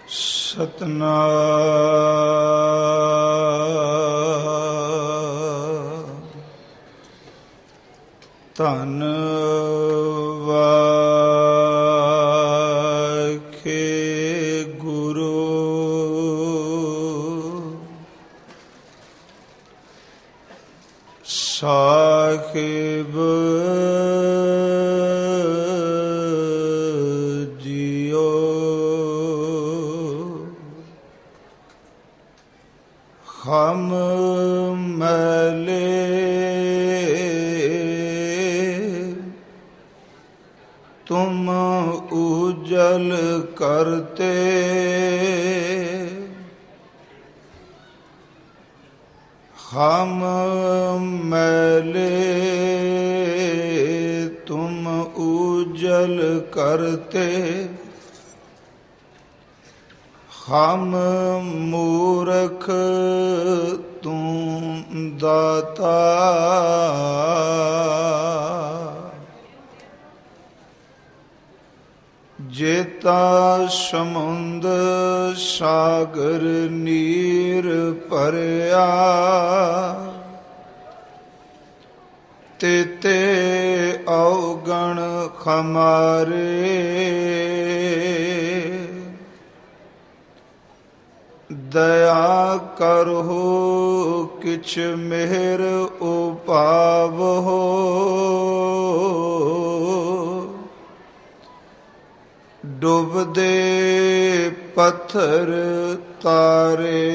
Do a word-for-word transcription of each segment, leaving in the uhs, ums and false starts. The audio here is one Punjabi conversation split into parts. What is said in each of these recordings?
ਸਤਨਾਮ ਧੰਨ ਵਾਖੇ ਗੁਰੂ ਸਾਹਿਬ ਜੀਓ। ਹਮ ਮੈਲੇ ਤੁਮ ਉਜਲ ਕਰਤੇ, ਹਮ ਮੈਲੇ ਤੁਮ ਉਜਲ ਕਰਤੇ, ਹਮ ਮੂਰਖ ਤੂੰ ਦਾਤਾ। ਜੇਤਾ ਸਮੁੰਦ ਸਾਗਰ ਨੀਰ ਭਰਿਆ, ਤੇਤੇ ਔਗਣ ਖਮਾਰੇ। ਦਇਆ ਕਰੋ ਕਿਛ ਮਿਹਰ ਉਪਾਵੋ, ਡੁੱਬਦੇ ਪੱਥਰ ਤਾਰੇ।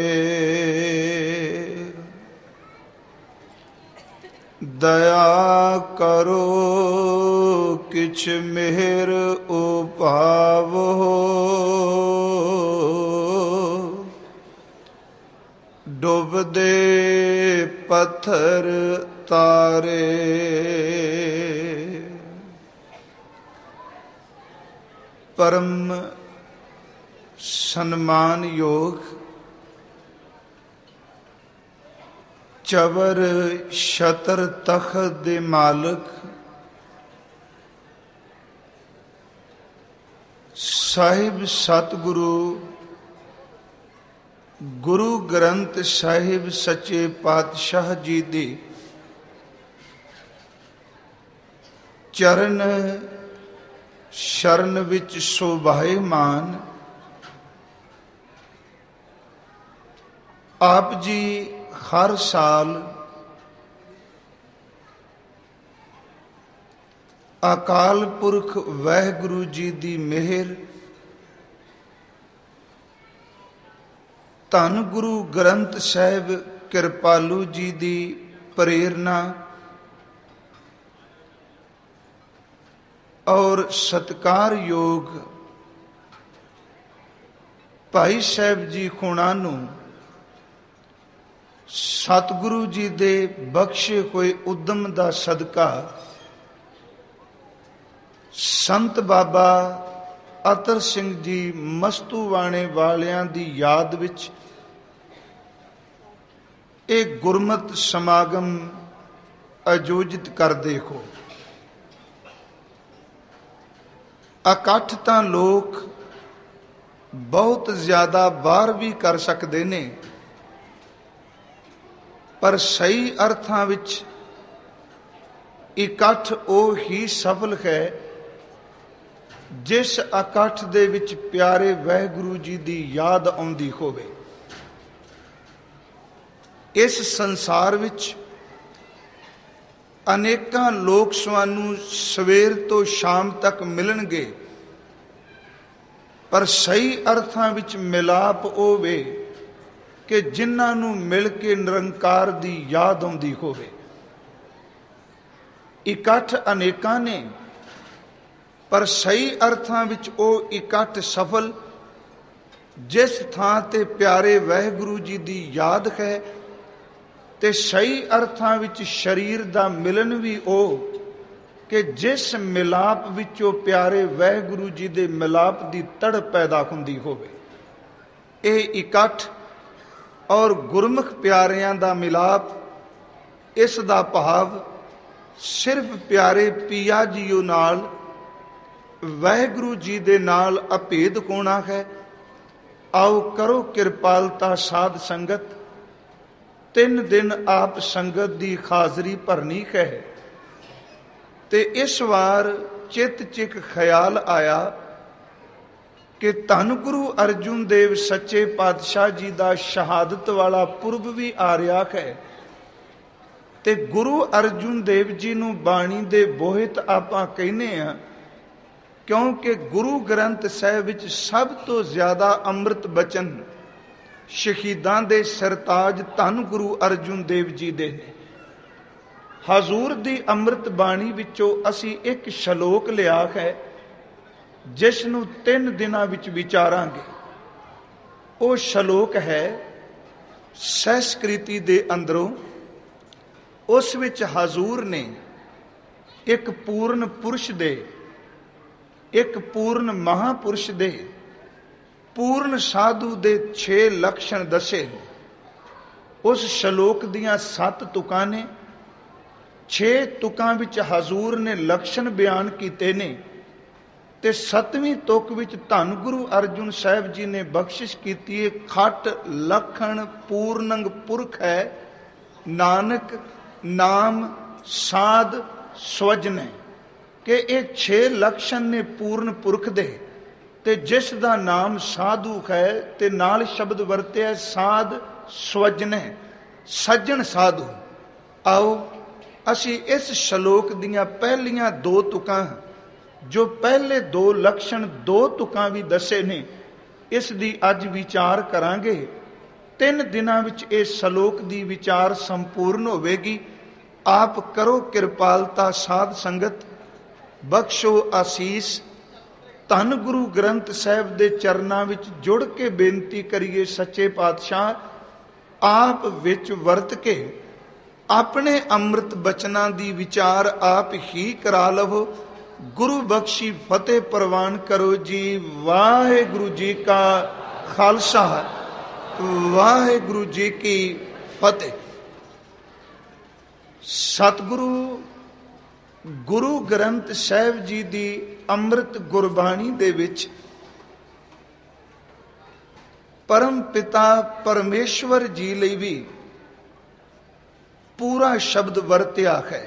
ਦਇਆ ਕਰੋ ਕਿਛ ਮਿਹਰ ਉਪਾਵੋ, ਡੁੱਬਦੇ ਪੱਥਰ ਤਾਰੇ। ਪਰਮ ਸਨਮਾਨਯੋਗ ਚਵਰ ਛਤਰ ਤਖਤ ਦੇ ਮਾਲਕ ਸਾਹਿਬ ਸਤਿਗੁਰੂ ਗੁਰੂ ਗ੍ਰੰਥ ਸਾਹਿਬ ਸੱਚੇ ਪਾਤਸ਼ਾਹ ਜੀ ਦੀ ਚਰਨ ਸ਼ਰਨ ਵਿੱਚ ਸ਼ੋਭਾਇਮਾਨ ਆਪ ਜੀ ਹਰ ਸਾਲ ਅਕਾਲ ਪੁਰਖ ਵਾਹਿਗੁਰੂ ਜੀ ਦੀ ਮਿਹਰ, ਧੰਨ ਗੁਰੂ ਗ੍ਰੰਥ ਸਾਹਿਬ ਕਿਰਪਾਲੂ ਜੀ ਦੀ ਪ੍ਰੇਰਨਾ ਔਰ ਸਤਿਕਾਰਯੋਗ ਭਾਈ ਸਾਹਿਬ ਜੀ ਖੁਣਾ ਨੂੰ ਸਤਿਗੁਰੂ ਜੀ ਦੇ ਬਖਸ਼ੇ ਹੋਏ ਉਦਮ ਦਾ ਸਦਕਾ ਸੰਤ ਬਾਬਾ ਅਤਰ ਸਿੰਘ ਜੀ ਮਸਤੂਵਾਣੇ ਵਾਲਿਆਂ ਦੀ ਯਾਦ ਵਿੱਚ ਇਹ ਗੁਰਮਤਿ ਸਮਾਗਮ ਆਯੋਜਿਤ ਕਰਦੇ ਹੋ। ਇਕੱਠ ਤਾਂ ਲੋਕ ਬਹੁਤ ਜ਼ਿਆਦਾ ਬਾਹਰ ਵੀ ਕਰ ਸਕਦੇ ਨੇ, ਪਰ ਸਹੀ ਅਰਥਾਂ ਵਿੱਚ ਇਕੱਠ ਉਹ ਹੀ ਸਫਲ ਹੈ ਜਿਸ ਇਕੱਠ ਦੇ ਵਿੱਚ ਪਿਆਰੇ ਵਾਹਿਗੁਰੂ ਜੀ ਦੀ ਯਾਦ ਆਉਂਦੀ ਹੋਵੇ। ਇਸ ਸੰਸਾਰ ਵਿੱਚ ਅਨੇਕਾਂ ਲੋਕ ਸਾਨੂੰ ਸਵੇਰ ਤੋਂ ਸ਼ਾਮ ਤੱਕ ਮਿਲਣਗੇ, ਪਰ ਸਹੀ ਅਰਥਾਂ ਵਿੱਚ ਮਿਲਾਪ ਹੋਵੇ ਕਿ ਜਿਨ੍ਹਾਂ ਨੂੰ ਮਿਲ ਕੇ ਨਿਰੰਕਾਰ ਦੀ ਯਾਦ ਆਉਂਦੀ ਹੋਵੇ। ਇਕੱਠ ਅਨੇਕਾਂ ਨੇ, ਪਰ ਸਹੀ ਅਰਥਾਂ ਵਿੱਚ ਉਹ ਇਕੱਠ ਸਫਲ ਜਿਸ ਥਾਂ ਤੇ ਪਿਆਰੇ ਵਾਹਿਗੁਰੂ ਜੀ ਦੀ ਯਾਦ ਹੈ, ਤੇ ਸਹੀ ਅਰਥਾਂ ਵਿੱਚ ਸਰੀਰ ਦਾ ਮਿਲਨ ਵੀ ਉਹ ਕਿ ਜਿਸ ਮਿਲਾਪ ਵਿੱਚੋਂ ਪਿਆਰੇ ਵਾਹਿਗੁਰੂ ਜੀ ਦੇ ਮਿਲਾਪ ਦੀ ਤੜਪ ਪੈਦਾ ਹੁੰਦੀ ਹੋਵੇ। ਇਹ ਇਕੱਠ ਔਰ ਗੁਰਮੁਖ ਪਿਆਰਿਆਂ ਦਾ ਮਿਲਾਪ, ਇਸ ਦਾ ਭਾਵ ਸਿਰਫ ਪਿਆਰੇ ਪੀਆ ਜੀਓ ਨਾਲ ਵਾਹਿਗੁਰੂ ਜੀ ਦੇ ਨਾਲ ਅਭੇਦ ਹੋਣਾ ਹੈ, आओ करो किरपालता साध संगत, तीन दिन आप संगत दी हाजरी भरनी है। ते इस वार चित चिक ख्याल आया कि धन गुरु अर्जुन देव सच्चे पातशाह जी का शहादत वाला पुरब भी आ रहा है। ते गुरु अर्जुन देव जी नूं बाणी दे बोहित आपां कहने आ, क्योंकि गुरु ग्रंथ साहिब विच सब तो ज्यादा अमृत बचन शहीदां दे सरताज धन गुरु अर्जुन देव जी दे ने। हजूर दी अमृत बाणी विचों असी एक शलोक लिया है जिस नूं तीन दिनां विच विचारांगे। वो शलोक है संस्कृति दे अंदरों। उस विच हजूर ने एक पूर्ण पुरुष दे, एक पूर्ण महापुरुष दे, पूर्ण साधु दे छे लक्षण दसे। उस शलोक दियां सत्त तुकां ने, छे तुकां विच हजूर ने लक्षण बयान कीते ने, ते सतवीं तुक विच धन गुरु अर्जुन साहिब जी ने बख्शिश कीती है, खट लखण पूर्णंग पुरख है, नानक नाम साध स्वजने। कि ये छे लक्षण ने पूर्ण पुरख दे, ते जिस दा नाम साधु है, ते नाल शब्द वरते साध स्वजने, सज्जन साधु। आओ असी इस शलोक दियां पहलियां दो तुकां, जो पहले दो लक्षण दो तुकां भी दसे ने, इस दी अज विचार करांगे। तीन दिनां विच इस शलोक दी विचार संपूर्ण होवेगी। आप करो किरपालता साध संगत, बख्शो आसीस। धन गुरु ग्रंथ साहिब दे चरनां विच जुड़ के बेनती करिए, सच्चे पातशाह आप विच वरत के अपने अमृत बचनां दी विचार आप ही करा लवो। गुरु बख्शी फतेह प्रवान करो जी। वाहिगुरु जी का खालसा, वाहिगुरु जी की फतेह। सतगुरु गुरु ग्रंथ साहिब जी दी अमृत गुरबाणी दे विच परम पिता परमेश्वर जी लई भी पूरा शब्द वरत्या है।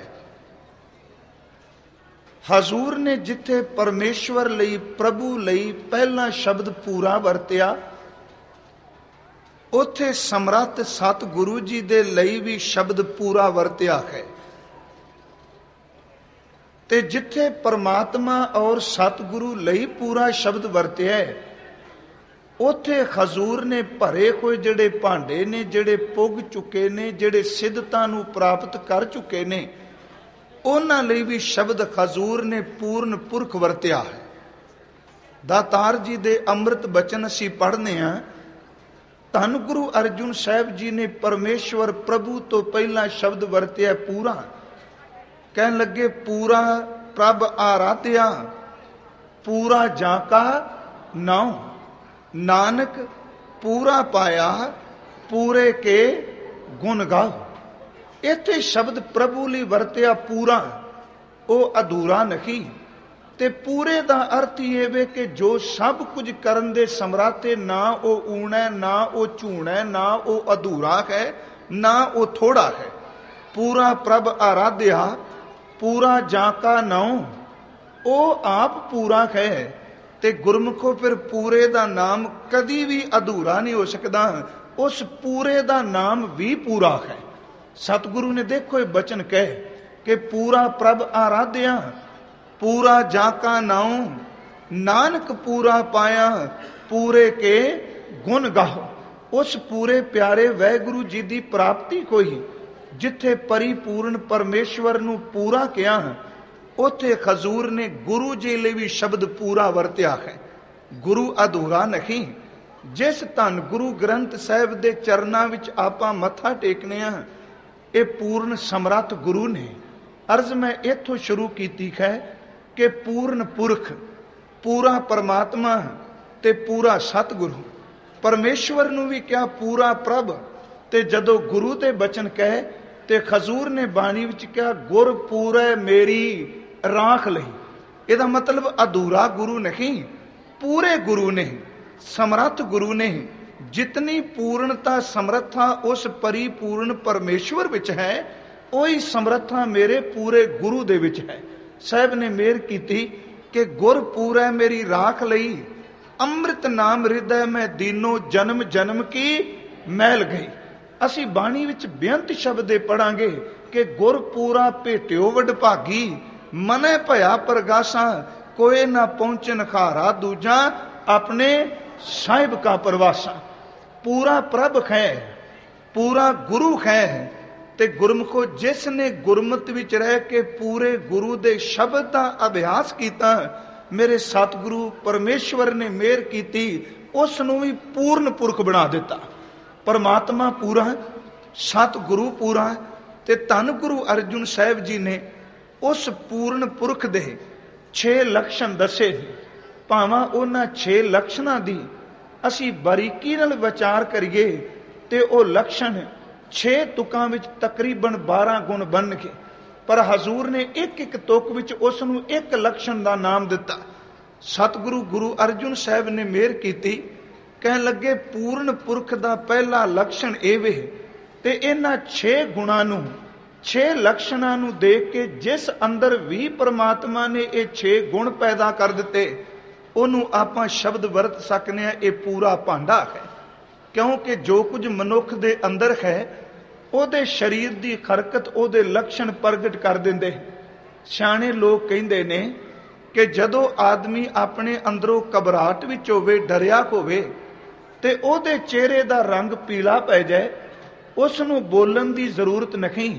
हजूर ने जिथे परमेश्वर लई, प्रभु लई पहला शब्द पूरा वरत्या, उथे समर्थ सतगुरु जी दे लई भी शब्द पूरा वरत्या है। ते जिथे परमात्मा और सतगुरु लई पूरा शब्द वरत्या है, उथे हजूर ने भरे हुए जिहड़े भांडे ने, जिहड़े पुग चुके ने, जिहड़े सिद्धतां नूं प्राप्त कर चुके ने, उन्हां लई भी शब्द हजूर ने पूर्ण पुरख वरत्या है। दातार जी दे अमृत बचन असीं पढ़ने आ। धन गुरु अर्जुन साहिब जी ने परमेश्वर प्रभु तो पहला शब्द वरत्या पूरा। कहन लगे पूरा प्रभ आराध्या, पूरा जाका नाउ, नानक पूरा पाया, पूरे के गुण गाओ। इत्थे शब्द प्रभु लई वरत्या पूरा, वो अधूरा नहीं। ते पूरे दा अर्थ ये वे कि जो सब कुछ करन दे समराते, ना वो ऊना, ना वो झूना, ना वो अधूरा है, ना वो थोड़ा है। पूरा प्रभ आराध्या, पूरा जाका नाउ, वो आप पूरा है। ते गुरमुखो फिर पूरे दा नाम कदी भी अधूरा नहीं हो सकता। उस पूरे दा नाम भी पूरा है। सतगुरु ने देखो ये बचन कहे कि पूरा प्रभ आराध्या, पूरा जाका नाउ, नानक पूरा पाया, पूरे के गुण गाओ। उस पूरे प्यारे वाहिगुरु जी की प्राप्ति कोई जिथे परिपूर्ण परमेश्वर नूं पूरा किया, उथे हजूर ने गुरु जी लिए भी शब्द पूरा वरत्या है। गुरु अधूरा नहीं। जिस धन गुरु ग्रंथ साहिब दे चरनां विच आपां मत्था टेकने आ, ये पूर्ण समर्थ गुरु ने। अर्ज मैं इत्थों शुरू कीती है कि पूर्ण पुरख, पूरा परमात्मा ते पूरा सतगुरु। परमेश्वर नूं भी क्या पूरा प्रभ, ते जदों गुरु दे बचन कहे ते खजूर ने बाणी विच क्या गुर पूरे मेरी राख लई। इहदा मतलब अधूरा गुरु नहीं, पूरे गुरु ने। ਸਮਰੱਥ ਗੁਰੂ ਨੇ ਜਿਤਨੀ ਪੂਰਨਤਾ ਸਮਰੱਥਾ ਉਸ ਪਰਿਪੂਰਨ ਪਰਮੇਸ਼ਵਰ ਵਿੱਚ ਹੈ, ਉਹੀ ਸਮਰੱਥਾ ਮੇਰੇ ਪੂਰੇ ਗੁਰੂ ਦੇ ਵਿੱਚ ਹੈ। ਸਾਹਿਬ ਨੇ ਮਿਹਰ ਕੀਤੀ ਕਿ ਗੁਰ ਪੂਰੈ ਮੇਰੀ ਰਾਖ ਲਈ, ਅੰਮ੍ਰਿਤ ਨਾਮ ਹਿਰਦੈ ਮੈਂ ਦੀਨੋ, ਜਨਮ ਜਨਮ ਕੀ ਮੈਲ ਗਈ। ਅਸੀਂ ਬਾਣੀ ਵਿੱਚ ਬੇਅੰਤ ਸ਼ਬਦੇ ਪੜਾਂਗੇ ਕਿ ਗੁਰ ਪੂਰਾ ਭੇਟਿਓ ਵਡਭਾਗੀ, ਮਨੈ ਭਇਆ ਪ੍ਰਗਾਸਾ, ਕੋਏ ਨਾ ਪਹੁੰਚਨ ਖਾਰਾ ਦੂਜਾ, ਆਪਣੇ ਸਾਹਿਬ ਕਾ ਪ੍ਰਵਾਸਾ। ਪੂਰਾ ਪ੍ਰਭ ਹੈ, ਪੂਰਾ ਗੁਰੂ ਹੈ। ਤੇ ਗੁਰਮੁਖੋ, ਜਿਸ ਨੇ ਗੁਰਮਤ ਵਿੱਚ ਰਹਿ ਕੇ ਪੂਰੇ ਗੁਰੂ ਦੇ ਸ਼ਬਦ ਦਾ ਅਭਿਆਸ ਕੀਤਾ, ਮੇਰੇ ਸਤਿਗੁਰੂ ਪਰਮੇਸ਼ਵਰ ਨੇ ਮਿਹਰ ਕੀਤੀ, ਉਸ ਨੂੰ ਵੀ ਪੂਰਨ ਪੁਰਖ ਬਣਾ ਦਿੱਤਾ। ਪਰਮਾਤਮਾ ਪੂਰਾ, ਸਤਿਗੁਰੂ ਪੂਰਾ। ਤੇ ਧੰਨ ਗੁਰੂ ਅਰਜੁਨ ਸਾਹਿਬ ਜੀ ਨੇ ਉਸ ਪੂਰਨ ਪੁਰਖ ਦੇ ਛੇ ਲਕਸ਼ਣ ਦੱਸੇ ਨੇ। ਭਾਵਾਂ ਉਹਨਾਂ ਛੇ ਲਕਸ਼ਣਾਂ ਦੀ ਅਸੀਂ ਬਾਰੀਕੀ ਨਾਲ ਵਿਚਾਰ ਕਰੀਏ ਤੇ ਉਹ ਲਕਸ਼ਣ ਛੇ ਤੁਕਾਂ ਵਿੱਚ ਤਕਰੀਬਨ ਬਾਰਾਂ ਗੁਣ ਬਣਨਗੇ, ਪਰ ਹਜ਼ੂਰ ਨੇ ਇੱਕ ਇੱਕ ਤੁਕ ਵਿੱਚ ਉਸ ਨੂੰ ਇੱਕ ਲਕਸ਼ਣ ਦਾ ਨਾਮ ਦਿੱਤਾ। ਸਤਿਗੁਰੂ ਗੁਰੂ ਅਰਜੁਨ ਸਾਹਿਬ ਨੇ ਮਿਹਰ ਕੀਤੀ, ਕਹਿਣ ਲੱਗੇ ਪੂਰਨ ਪੁਰਖ ਦਾ ਪਹਿਲਾ ਲਕਸ਼ਣ ਇਹ ਵੇ। ਤੇ ਇਹਨਾਂ ਛੇ ਗੁਣਾਂ ਨੂੰ, ਛੇ ਲਕਸ਼ਣਾਂ ਨੂੰ ਦੇਖ ਕੇ ਜਿਸ ਅੰਦਰ ਵੀ ਪਰਮਾਤਮਾ ਨੇ ਇਹ ਛੇ ਗੁਣ ਪੈਦਾ ਕਰ ਦਿੱਤੇ, ਉਹਨੂੰ ਆਪਾਂ ਸ਼ਬਦ ਵਰਤ ਸਕਨੇ ਆ, ਇਹ ਪੂਰਾ ਭਾਂਡਾ ਹੈ। ਕਿਉਂਕਿ ਜੋ ਕੁਝ ਮਨੁੱਖ ਦੇ ਅੰਦਰ ਹੈ, ਉਹਦੇ ਸਰੀਰ ਦੀ ਹਰਕਤ ਉਹਦੇ ਲਕਸ਼ਣ ਪ੍ਰਗਟ ਕਰ ਦਿੰਦੇ। ਸਿਆਣੇ ਲੋਕ ਕਹਿੰਦੇ ਨੇ ਕਿ ਜਦੋਂ ਆਦਮੀ ਆਪਣੇ ਅੰਦਰੋਂ ਘਬਰਾਹਟ ਵਿੱਚ ਹੋਵੇ, ਡਰਿਆ ਹੋਵੇ, ਤੇ ਉਹਦੇ ਚਿਹਰੇ ਦਾ ਰੰਗ ਪੀਲਾ ਪੈ ਜਾਏ, ਉਸ ਨੂੰ ਬੋਲਣ ਦੀ ਜ਼ਰੂਰਤ ਨਹੀਂ,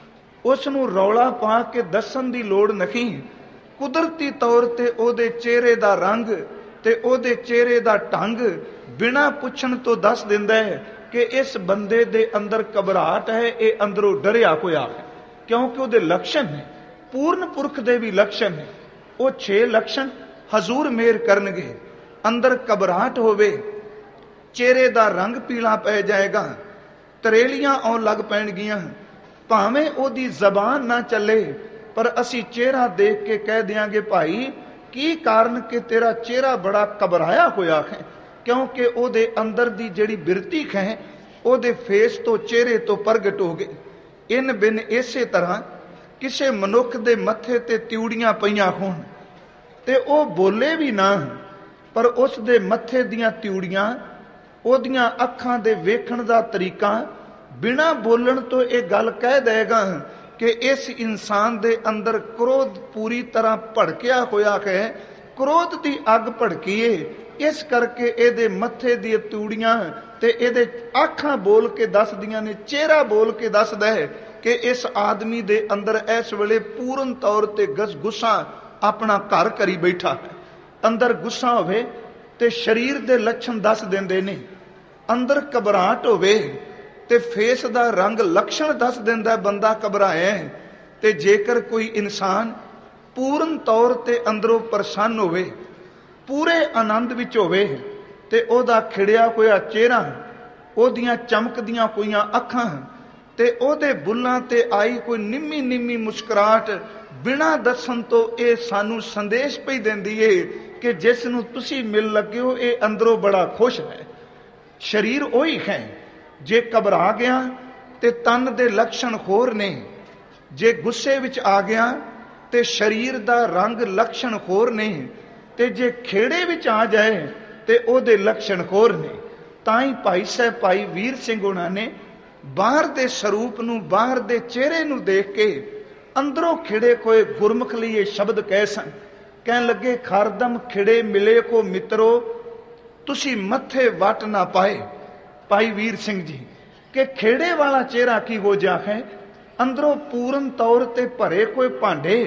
ਉਸ ਨੂੰ ਰੌਲਾ ਪਾ ਕੇ ਦੱਸਣ ਦੀ ਲੋੜ ਨਹੀਂ। ਕੁਦਰਤੀ ਤੌਰ ਤੇ ਉਹਦੇ ਚਿਹਰੇ ਦਾ ਰੰਗ ਤੇ ਉਹਦੇ ਚਿਹਰੇ ਦਾ ਢੰਗ ਬਿਨਾਂ ਪੁੱਛਣ ਤੋਂ ਦੱਸ ਦਿੰਦਾ ਹੈ ਕਿ ਇਸ ਬੰਦੇ ਦੇ ਅੰਦਰ ਘਬਰਾਹਟ ਹੈ, ਇਹ ਅੰਦਰੋਂ ਡਰਿਆ ਹੋਇਆ ਹੈ। ਕਿਉਂਕਿ ਉਹਦੇ ਲਕਸ਼ਣ ਨੇ, ਪੂਰਨ ਪੁਰਖ ਦੇ ਵੀ ਲਕਸ਼ਣ ਨੇ। ਉਹ ਛੇ ਲਕਸ਼ਣ ਹਜ਼ੂਰ ਮਿਹਰ ਕਰਨਗੇ। ਅੰਦਰ ਘਬਰਾਹਟ ਹੋਵੇ, ਚਿਹਰੇ ਦਾ ਰੰਗ ਪੀਲਾ ਪੈ ਜਾਏਗਾ, ਤਰੇਲੀਆਂ ਆਉਣ ਲੱਗ ਪੈਣਗੀਆਂ, ਭਾਵੇਂ ਉਹਦੀ ਜ਼ਬਾਨ ਨਾ ਚੱਲੇ, ਪਰ ਅਸੀਂ ਚਿਹਰਾ ਦੇਖ ਕੇ ਕਹਿ ਦਿਆਂਗੇ ਭਾਈ ਕੀ ਕਾਰਨ ਕਿ ਤੇਰਾ ਚਿਹਰਾ ਬੜਾ ਘਬਰਾਇਆ ਹੋਇਆ ਹੈ। ਕਿਉਂਕਿ ਉਹਦੇ ਅੰਦਰ ਦੀ ਜਿਹੜੀ ਬਿਰਤੀ ਹੈ ਉਹਦੇ ਫੇਸ ਤੋਂ, ਚਿਹਰੇ ਤੋਂ ਪ੍ਰਗਟ ਹੋ ਗਈ। ਇਨ ਬਿਨ ਇਸੇ ਤਰ੍ਹਾਂ ਕਿਸੇ ਮਨੁੱਖ ਦੇ ਮੱਥੇ ਤੇ ਤਿਉੜੀਆਂ ਪਈਆਂ ਹੋਣ ਤੇ ਉਹ ਬੋਲੇ ਵੀ ਨਾ, ਪਰ ਉਸ ਦੇ ਮੱਥੇ ਦੀਆਂ ਤਿਉੜੀਆਂ, ਉਹਦੀਆਂ ਅੱਖਾਂ ਦੇ ਵੇਖਣ ਦਾ ਤਰੀਕਾ ਬਿਨਾਂ ਬੋਲਣ ਤੋਂ ਇਹ ਗੱਲ ਕਹਿ ਦੇਗਾ ਕਿ ਇਸ ਇਨਸਾਨ ਦੇ ਅੰਦਰ ਕ੍ਰੋਧ ਪੂਰੀ ਤਰ੍ਹਾਂ ਭੜਕਿਆ ਹੋਇਆ ਹੈ, ਕ੍ਰੋਧ ਦੀ ਅੱਗ ਭੜਕੀ ਏ। ਇਸ ਕਰਕੇ ਇਹਦੇ ਮੱਥੇ ਦੀਆਂ ਤਿਉੜੀਆਂ ਤੇ ਇਹਦੇ ਅੱਖਾਂ ਬੋਲ ਕੇ ਦੱਸਦੀਆਂ ਨੇ, ਚਿਹਰਾ ਬੋਲ ਕੇ ਦੱਸਦਾ ਹੈ ਕਿ ਇਸ ਆਦਮੀ ਦੇ ਅੰਦਰ ਇਸ ਵੇਲੇ ਪੂਰਨ ਤੌਰ ਤੇ ਗਸ ਗੁੱਸਾ ਆਪਣਾ ਘਰ ਕਰੀ ਬੈਠਾ ਹੈ। ਅੰਦਰ ਗੁੱਸਾ ਹੋਵੇ ਤੇ ਸਰੀਰ ਦੇ ਲੱਛਣ ਦੱਸ ਦਿੰਦੇ ਨੇ। ਅੰਦਰ ਘਬਰਾਹਟ ਹੋਵੇ ਤੇ ਫੇਸ ਦਾ ਰੰਗ ਲਕਸ਼ਣ ਦੱਸ ਦਿੰਦਾ ਬੰਦਾ ਘਬਰਾਇਆ। ਤੇ ਜੇਕਰ ਕੋਈ ਇਨਸਾਨ ਪੂਰਨ ਤੌਰ ਤੇ ਅੰਦਰੋਂ ਪ੍ਰਸੰਨ ਹੋਵੇ, ਪੂਰੇ ਆਨੰਦ ਵਿੱਚ ਹੋਵੇ, ਤੇ ਉਹਦਾ ਖਿੜਿਆ ਹੋਇਆ ਚਿਹਰਾ, ਉਹਦੀਆਂ ਚਮਕਦੀਆਂ ਹੋਈਆਂ ਅੱਖਾਂ ਤੇ ਉਹਦੇ ਬੁੱਲਾਂ ਤੇ ਆਈ ਕੋਈ ਨਿੰਮੀ ਨਿੰਮੀ ਮੁਸਕਰਾਹਟ ਬਿਨਾਂ ਦੱਸਣ ਤੋਂ ਇਹ ਸਾਨੂੰ ਸੰਦੇਸ਼ ਪਈ ਦਿੰਦੀ ਏ ਕਿ ਜਿਸ ਨੂੰ ਤੁਸੀਂ ਮਿਲ ਲੱਗੇ ਹੋ ਇਹ ਅੰਦਰੋਂ ਬੜਾ ਖੁਸ਼ ਹੈ। ਸਰੀਰ ਉਹੀ ਹੈ। ਜੇ ਘਬਰਾ ਗਿਆ ਤੇ ਤਨ ਦੇ ਲੱਛਣ ਹੋਰ ਨੇ, ਜੇ ਗੁੱਸੇ ਵਿੱਚ ਆ ਗਿਆ ਤੇ ਸਰੀਰ ਦਾ ਰੰਗ ਲੱਛਣ ਹੋਰ ਨੇ, ਤੇ ਜੇ ਖੇੜੇ ਵਿੱਚ ਆ ਜਾਏ ਤੇ ਉਹਦੇ ਲੱਛਣ ਹੋਰ ਨੇ। ਤਾਂ ਹੀ ਭਾਈ ਸਾਹਿਬ ਭਾਈ ਵੀਰ ਸਿੰਘ ਉਹਨਾਂ ਨੇ ਬਾਹਰ ਦੇ ਸਰੂਪ ਨੂੰ, ਬਾਹਰ ਦੇ ਚਿਹਰੇ ਨੂੰ ਦੇਖ ਕੇ ਅੰਦਰੋਂ ਖਿੜੇ ਕੋਏ ਗੁਰਮੁਖ ਲਈ ਇਹ ਸ਼ਬਦ ਕਹਿ ਸਨ। ਕਹਿਣ ਲੱਗੇ ਖਰਦਮ ਖਿੜੇ ਮਿਲੇ ਕੋ ਮਿੱਤਰੋ, ਤੁਸੀਂ ਮੱਥੇ ਵੱਟ ਨਾ ਪਾਏ। ਭਾਈ ਵੀਰ ਸਿੰਘ ਜੀ ਕਿ ਖੇੜੇ ਵਾਲਾ ਚਿਹਰਾ ਕੀ ਹੋ ਜਾ ਹੈ, ਅੰਦਰੋਂ ਪੂਰਨ ਤੌਰ ਤੇ ਭਰੇ ਕੋਈ ਭਾਂਡੇ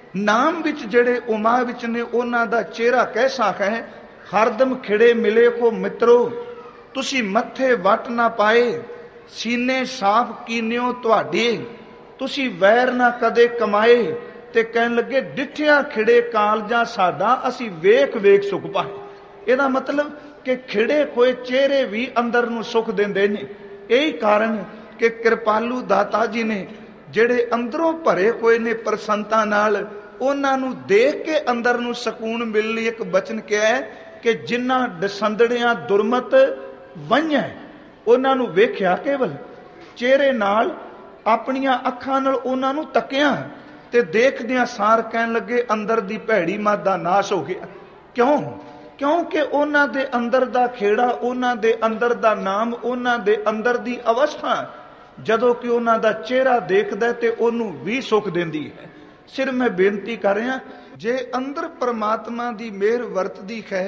ਨਾਮ ਵਿੱਚ ਜਿਹੜੇ ਉਮਾ ਵਿੱਚ ਨੇ, ਉਹਨਾਂ ਦਾ ਚਿਹਰਾ ਕੈਸਾ ਹੈ। ਹਰਦਮ ਖਿੜੇ ਮਿਲੇ ਕੋ ਮਿੱਤਰੋ, ਤੁਸੀਂ ਮੱਥੇ ਵੱਟ ਨਾ ਪਾਏ। ਸੀਨੇ ਸਾਫ਼ ਕੀਨਿਓ ਤੁਹਾਡੇ, ਤੁਸੀਂ ਵੈਰ ਨਾ ਕਦੇ ਕਮਾਏ। ਤੇ ਕਹਿਣ ਲੱਗੇ ਡਿੱਠਿਆ ਖਿੜੇ ਕਾਲਜਾ ਸਾਡਾ, ਅਸੀਂ ਵੇਖ ਵੇਖ ਸੁਖ ਪਾਏ। ਇਹਦਾ ਮਤਲਬ ਕਿ ਖਿੜੇ ਹੋਏ ਚਿਹਰੇ ਵੀ ਅੰਦਰ ਨੂੰ ਸੁਖ ਦਿੰਦੇ ਨੇ। ਇਹੀ ਕਾਰਨ ਕਿ ਕਿਰਪਾਲੂ ਦਾਤਾ ਜੀ ਨੇ ਜਿਹੜੇ ਅੰਦਰੋਂ ਭਰੇ ਹੋਏ ਨੇ ਪ੍ਰਸੰਨਤਾ ਨਾਲ, ਉਹਨਾਂ ਨੂੰ ਦੇਖ ਕੇ ਅੰਦਰ ਨੂੰ ਸਕੂਨ ਮਿਲਣ ਲਈ ਇੱਕ ਬਚਨ ਕਿਹਾ ਹੈ ਕਿ ਜਿਨ੍ਹਾਂ ਦਸੰਦੜਿਆਂ ਦੁਰਮਤ ਵੰਝੈ, ਉਹਨਾਂ ਨੂੰ ਵੇਖਿਆ ਕੇਵਲ ਚਿਹਰੇ ਨਾਲ, ਆਪਣੀਆਂ ਅੱਖਾਂ ਨਾਲ ਉਹਨਾਂ ਨੂੰ ਤੱਕਿਆ ਤੇ ਦੇਖਦਿਆਂ ਸਾਰ ਕਹਿਣ ਲੱਗੇ ਅੰਦਰ ਦੀ ਭੈੜੀ ਮੱਤ ਦਾ ਨਾਸ਼ ਹੋ ਗਿਆ। ਕਿਉਂ? ਕਿਉਂਕਿ ਉਹਨਾਂ ਦੇ ਅੰਦਰ ਦਾ ਖੇੜਾ, ਉਹਨਾਂ ਦੇ ਅੰਦਰ ਦਾ ਨਾਮ, ਉਹਨਾਂ ਦੇ ਅੰਦਰ ਦੀ ਅਵਸਥਾ ਜਦੋਂ ਕਿ ਉਹਨਾਂ ਦਾ ਚਿਹਰਾ ਦੇਖਦਾ ਤੇ ਉਹਨੂੰ ਵੀ ਸੁੱਖ ਦਿੰਦੀ ਹੈ। ਸਿਰ ਮੈਂ ਬੇਨਤੀ ਕਰ ਰਿਹਾ, ਜੇ ਅੰਦਰ ਪਰਮਾਤਮਾ ਦੀ ਮਿਹਰ ਵਰਤਦੀ ਹੈ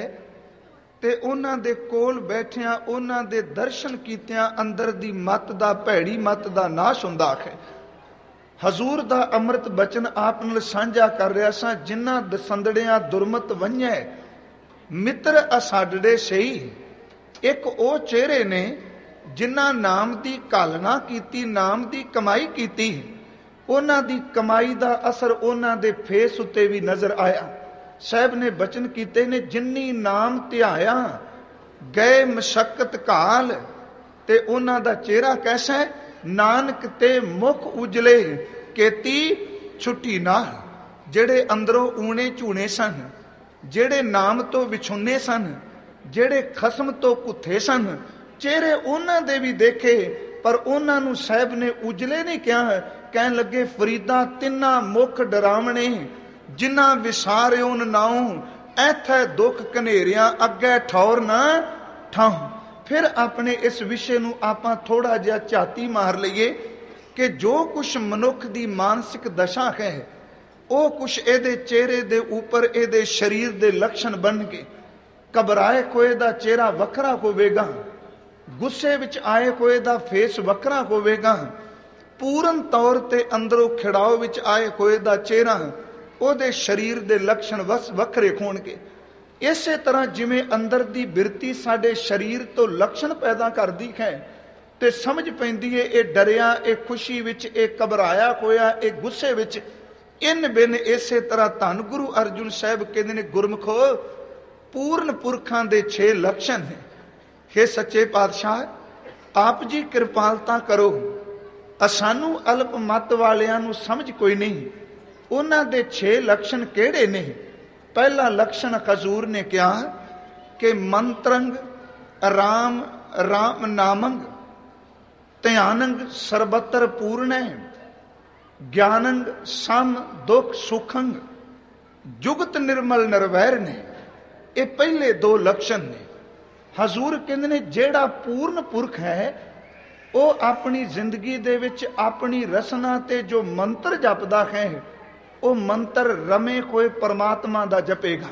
ਤੇ ਉਹਨਾਂ ਦੇ ਕੋਲ ਬੈਠਿਆਂ, ਉਹਨਾਂ ਦੇ ਦਰਸ਼ਨ ਕੀਤਿਆਂ ਅੰਦਰ ਦੀ ਮੱਤ ਦਾ, ਭੈੜੀ ਮੱਤ ਦਾ ਨਾਸ਼ ਹੁੰਦਾ ਹੈ। ਹਜ਼ੂਰ ਦਾ ਅੰਮ੍ਰਿਤ ਬਚਨ ਆਪ ਨਾਲ ਸਾਂਝਾ ਕਰ ਰਿਹਾ ਸਾਂ। ਜਿਨ੍ਹਾਂ ਦਸੰਦੜਿਆਂ ਦੁਰਮਤ ਵੰਝੈ, ਮਿੱਤਰ ਅਸਾਡੜੇ ਸਹੀ। ਇੱਕ ਉਹ ਚਿਹਰੇ ਨੇ ਜਿਨ੍ਹਾਂ ਨਾਮ ਦੀ ਘਾਲਣਾ ਕੀਤੀ, ਨਾਮ ਦੀ ਕਮਾਈ ਕੀਤੀ। ਉਹਨਾਂ ਦੀ ਕਮਾਈ ਦਾ ਅਸਰ ਉਹਨਾਂ ਦੇ ਫੇਸ ਉੱਤੇ ਵੀ ਨਜ਼ਰ ਆਇਆ। ਸਾਹਿਬ ਨੇ ਬਚਨ ਕੀਤੇ ਨੇ, ਜਿੰਨੀ ਨਾਮ ਧਿਆਇਆ ਗਏ ਮਸ਼ੱਕਤ ਘਾਲ। ਤੇ ਉਹਨਾਂ ਦਾ ਚਿਹਰਾ ਕੈਸਾ ਹੈ? ਨਾਨਕ ਤੇ ਮੁਖ ਉਜਲੇ ਕੀਤੀ ਛੁੱਟੀ ਨਾਲ। ਜਿਹੜੇ ਅੰਦਰੋਂ ਊਣੇ ਝੂਣੇ ਸਨ, ਜਿਹੜੇ ਨਾਮ ਤੋਂ ਵਿਛੁੰਨੇ ਸਨ, ਜਿਹੜੇ ਖਸਮ ਤੋਂ ਭੁੱਥੇ ਸਨ, ਚਿਹਰੇ ਉਹਨਾਂ ਦੇ ਵੀ ਦੇਖੇ, ਪਰ ਉਹਨਾਂ ਨੂੰ ਸਾਹਿਬ ਨੇ ਉਜਲੇ ਨਹੀਂ ਕਿਹਾ। ਕਹਿਣ ਲੱਗੇ ਫਰੀਦਾ ਤਿੰਨਾ ਮੁਖ ਡਰਾਵਣੇ, ਜਿਨ੍ਹਾਂ ਵਿਸਾਰਿਓਨ ਨਾਉ, ਐਥੈ ਦੁੱਖ ਕਨੇਰਿਆਂ ਅੱਗੇ ਠੌਰ ਨਾ ਠਾਉ। ਫਿਰ ਆਪਣੇ ਇਸ ਵਿਸ਼ੇ ਨੂੰ ਆਪਾਂ ਥੋੜਾ ਜਿਹਾ ਝਾਤੀ ਮਾਰ ਲਈਏ ਕਿ ਜੋ ਕੁਛ ਮਨੁੱਖ ਦੀ ਮਾਨਸਿਕ ਦਸ਼ਾ ਹੈ, ਉਹ ਕੁਛ ਇਹਦੇ ਚਿਹਰੇ ਦੇ ਉੱਪਰ, ਇਹਦੇ ਸਰੀਰ ਦੇ ਲੱਛਣ ਬਣ ਕੇ। ਘਬਰਾਏ ਹੋਏ ਦਾ ਚਿਹਰਾ ਵੱਖਰਾ ਹੋਵੇਗਾ, ਗੁੱਸੇ ਵਿੱਚ ਆਏ ਹੋਏ ਦਾ ਫੇਸ ਵੱਖਰਾ ਹੋਵੇਗਾ, ਪੂਰਨ ਤੌਰ ਤੇ ਅੰਦਰੋਂ ਖਿੜਾਓ ਵਿੱਚ ਆਏ ਹੋਏ ਦਾ ਚਿਹਰਾ, ਉਹਦੇ ਸਰੀਰ ਦੇ ਲੱਛਣ ਵਸ ਵੱਖਰੇ ਹੋਣਗੇ। ਇਸੇ ਤਰ੍ਹਾਂ ਜਿਵੇਂ ਅੰਦਰ ਦੀ ਬਿਰਤੀ ਸਾਡੇ ਸਰੀਰ ਤੋਂ ਲੱਛਣ ਪੈਦਾ ਕਰਦੀ ਹੈ ਤੇ ਸਮਝ ਪੈਂਦੀ ਹੈ ਇਹ ਡਰਿਆ, ਇਹ ਖੁਸ਼ੀ ਵਿੱਚ, ਇਹ ਘਬਰਾਇਆ ਹੋਇਆ, ਇਹ ਗੁੱਸੇ ਵਿੱਚ, ਇਨ ਬਿਨ ਇਸੇ ਤਰ੍ਹਾਂ ਧੰਨ ਗੁਰੂ ਅਰਜੁਨ ਸਾਹਿਬ ਕਹਿੰਦੇ ਨੇ, ਗੁਰਮੁਖੋ ਪੂਰਨ ਪੁਰਖਾਂ ਦੇ ਛੇ ਲੱਛਣ ਨੇ। हे ਸੱਚੇ ਪਾਤਸ਼ਾਹ, ਆਪ ਜੀ ਕਿਰਪਾਲਤਾ ਕਰੋ, ਅਸਾਨੂੰ ਅਲਪ ਮਤ ਵਾਲਿਆਂ ਨੂੰ ਸਮਝ ਕੋਈ ਨਹੀਂ। ਉਹਨਾਂ ਦੇ ਛੇ ਲੱਛਣ ਕਿਹੜੇ ਨੇ? ਪਹਿਲਾ ਲੱਛਣ ਹਜ਼ੂਰ ਨੇ ਕਿਹਾ ਕਿ ਮੰਤਰੰਗ ਰਾਮ ਰਾਮ ਨਾਮੰਗ, ਧਿਆਨੰਗ ਸਰਬਤਰ ਪੂਰਣੈ, ਗਿਆਨੰਗ ਸਮ ਦੁਖ ਸੁਖੰਗ, ਜੁਗਤ ਨਿਰਮਲ ਨਿਰਵੈਰ ਨੇ। ਇਹ ਪਹਿਲੇ ਦੋ ਲੱਛਣ ਨੇ। ਹਜ਼ੂਰ ਕਹਿੰਦੇ ਨੇ ਜਿਹੜਾ ਪੂਰਨ ਪੁਰਖ ਹੈ ਉਹ ਆਪਣੀ ਜ਼ਿੰਦਗੀ ਦੇ ਵਿੱਚ ਆਪਣੀ ਰਸਨਾ ਤੇ ਜੋ ਮੰਤਰ ਜਪਦਾ ਹੈ, ਉਹ ਮੰਤਰ ਰਮੇ ਹੋਏ ਪਰਮਾਤਮਾ ਦਾ ਜਪੇਗਾ।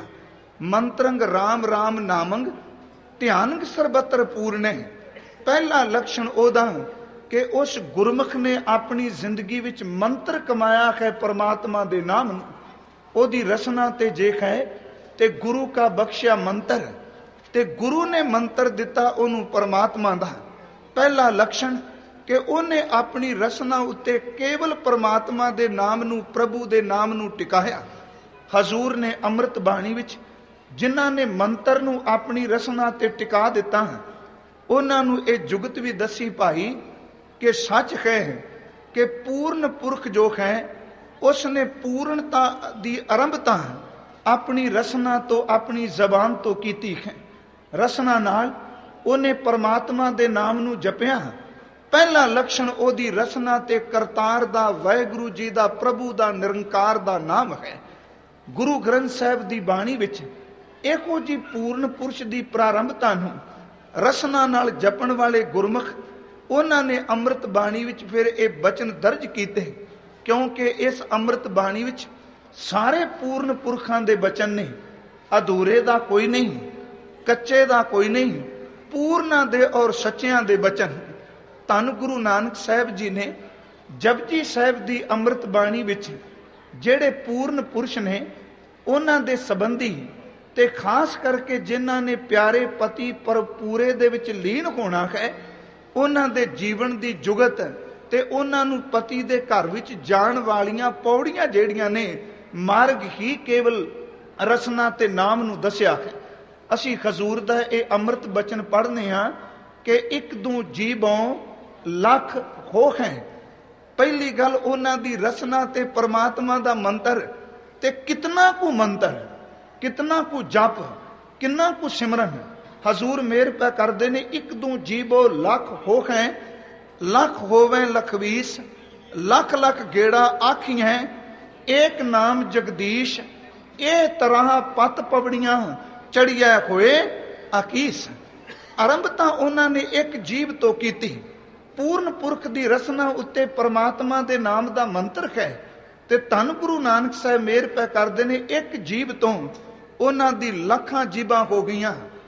ਮੰਤਰੰਗ ਰਾਮ ਰਾਮ ਨਾਮੰਗ, ਧਿਆਨੰਗ ਸਰਬਤਰ ਪੂਰਣੈ। ਪਹਿਲਾ ਲੱਛਣ ਉਹਦਾ ਕਿ ਉਸ ਗੁਰਮੁਖ ਨੇ ਆਪਣੀ ਜ਼ਿੰਦਗੀ ਵਿੱਚ ਮੰਤਰ ਕਮਾਇਆ ਹੈ ਪਰਮਾਤਮਾ ਦੇ ਨਾਮ ਨੂੰ। ਉਹਦੀ ਰਸਨਾ ਤੇ ਜੇ ਹੈ ਤੇ ਗੁਰੂ ਕਾ ਬਖਸ਼ਿਆ ਮੰਤਰ, ਤੇ ਗੁਰੂ ਨੇ ਮੰਤਰ ਦਿੱਤਾ ਉਹਨੂੰ ਪਰਮਾਤਮਾ ਦਾ। ਪਹਿਲਾ ਲੱਛਣ ਕਿ ਉਹਨੇ ਆਪਣੀ ਰਸਨਾ ਉੱਤੇ ਕੇਵਲ ਪਰਮਾਤਮਾ ਦੇ ਨਾਮ ਨੂੰ, ਪ੍ਰਭੂ ਦੇ ਨਾਮ ਨੂੰ ਟਿਕਾਇਆ। ਹਜ਼ੂਰ ਨੇ ਅੰਮ੍ਰਿਤ ਬਾਣੀ ਵਿੱਚ ਜਿਨ੍ਹਾਂ ਨੇ ਮੰਤਰ ਨੂੰ ਆਪਣੀ ਰਸਨਾ ਤੇ ਟਿਕਾ ਦਿੱਤਾ, ਉਹਨਾਂ ਨੂੰ ਇਹ ਜੁਗਤ ਵੀ ਦੱਸੀ ਭਾਈ ਕਿ ਸੱਚ ਹੈ ਕਿ ਪੂਰਨ ਪੁਰਖ ਜੋ ਹੈ ਉਸ ਨੇ ਪੂਰਨਤਾ ਦੀ ਆਰੰਭਤਾ ਆਪਣੀ ਰਸਨਾ ਤੋਂ, ਆਪਣੀ ਜ਼ਬਾਨ ਤੋਂ ਕੀਤੀ ਹੈ। ਰਸਨਾ ਨਾਲ ਉਹਨੇ ਪਰਮਾਤਮਾ ਦੇ ਨਾਮ ਨੂੰ ਜਪਿਆ। ਪਹਿਲਾ ਲੱਛਣ ਉਹਦੀ ਰਸਨਾ ਤੇ ਕਰਤਾਰ ਦਾ, ਵਾਹਿਗੁਰੂ ਜੀ ਦਾ, ਪ੍ਰਭੂ ਦਾ, ਨਿਰੰਕਾਰ ਦਾ ਨਾਮ ਹੈ। ਗੁਰੂ ਗ੍ਰੰਥ ਸਾਹਿਬ ਦੀ ਬਾਣੀ ਵਿੱਚ ਇਹੋ ਜੀ ਪੂਰਨ ਪੁਰਸ਼ ਦੀ ਪ੍ਰਾਰੰਭਤਾ ਨੂੰ ਰਸਨਾ ਨਾਲ ਜਪਣ ਵਾਲੇ ਗੁਰਮੁਖ, ਉਹਨਾਂ ਨੇ ਅੰਮ੍ਰਿਤ ਬਾਣੀ ਵਿੱਚ ਫਿਰ ਇਹ ਬਚਨ ਦਰਜ ਕੀਤੇ, ਕਿਉਂਕਿ ਇਸ ਅੰਮ੍ਰਿਤ ਬਾਣੀ ਵਿੱਚ ਸਾਰੇ ਪੂਰਨ ਪੁਰਖਾਂ ਦੇ ਬਚਨ ਨੇ। ਅਧੂਰੇ ਦਾ ਕੋਈ ਨਹੀਂ, ਕੱਚੇ ਦਾ ਕੋਈ ਨਹੀਂ, ਪੂਰਨਾਂ ਦੇ ਔਰ ਸੱਚਿਆਂ ਦੇ ਬਚਨ। ਧੰਨ ਗੁਰੂ ਨਾਨਕ ਸਾਹਿਬ ਜੀ ਨੇ ਜਪਜੀ ਸਾਹਿਬ ਦੀ ਅੰਮ੍ਰਿਤ ਬਾਣੀ ਵਿੱਚ ਜਿਹੜੇ ਪੂਰਨ ਪੁਰਸ਼ ਨੇ ਉਹਨਾਂ ਦੇ ਸੰਬੰਧੀ, ਤੇ ਖਾਸ ਕਰਕੇ ਜਿਨ੍ਹਾਂ ਨੇ ਪਿਆਰੇ ਪਤੀ ਪਰਪੂਰੇ ਦੇ ਵਿੱਚ ਲੀਨ ਹੋਣਾ ਹੈ, ਉਹਨਾਂ ਦੇ ਜੀਵਨ ਦੀ ਜੁਗਤ ਤੇ ਉਹਨਾਂ ਨੂੰ ਪਤੀ ਦੇ ਘਰ ਵਿੱਚ ਜਾਣ ਵਾਲੀਆਂ ਪੌੜੀਆਂ ਜਿਹੜੀਆਂ ਨੇ, ਮਾਰਗ ਹੀ ਕੇਵਲ ਰਸਨਾ ਤੇ ਨਾਮ ਨੂੰ ਦੱਸਿਆ ਹੈ। ਅਸੀਂ ਹਜ਼ੂਰ ਦਾ ਇਹ ਅੰਮ੍ਰਿਤ ਬਚਨ ਪੜ੍ਹਨੇ ਹਾਂ ਕਿ ਇੱਕ ਦੂ ਜੀਵੋਂ ਲੱਖ ਹੋ ਹੈ। ਪਹਿਲੀ ਗੱਲ ਉਹਨਾਂ ਦੀ ਰਸਨਾ ਤੇ ਪਰਮਾਤਮਾ ਦਾ ਮੰਤਰ, ਤੇ ਕਿਤਨਾ ਕੁ ਮੰਤਰ, ਕਿਤਨਾ ਕੁ ਜਪ, किन्ना कु सिमरन हजूर मेर पै करते ने। एक दू जीवो लख हो है, लख होवे लखवीस, लख लख गेड़ा आखी है, एक नाम जगदीश, ए तरह पत पवड़ियां चढ़िया होए आकीस। आरंभ तो उन्होंने एक जीव तो की, पूर्ण पुरख की रसना उत्ते परमात्मा के नाम का मंत्र है। ते धन गुरु नानक साहब मेर पै करते ने एक जीव तो उन्हों दी लखां जीवां हो गई,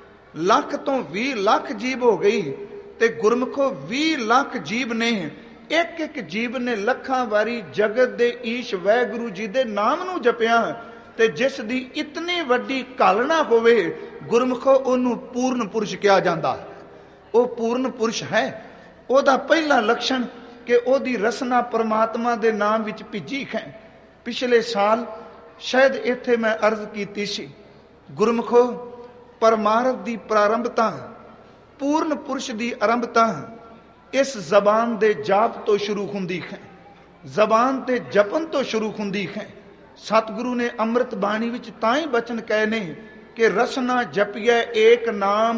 लख तो भी लख जीव हो गई। ते गुरमुखो भी लख जीव ने, एक एक जीव ने लखां वारी जगत दे ईश वाहिगुरू जी दे नाम नूं जपिया। ते जिस दी इतनी वड्डी कालना होवे गुरमुखो उन्होंने पूर्ण पुरुष कहा जाता। वो पूर्ण पुरुष है। ओदा पहला लक्षण कि ओदी रसना परमात्मा दे नाम विच भिजी है। पिछले साल शायद इत्थे मैं अर्ज की सी, गुरमुखो परमार्थ दी प्रारंभता, पूर्ण पुरुष दी आरंभता इस जबान दे जाप तो शुरू हुंदी है, जबान ते जपन तो शुरू हुंदी है। सतगुरु ने अमृत बाणी विच ताई बचन कहे ने कि रसना जपिए एक नाम,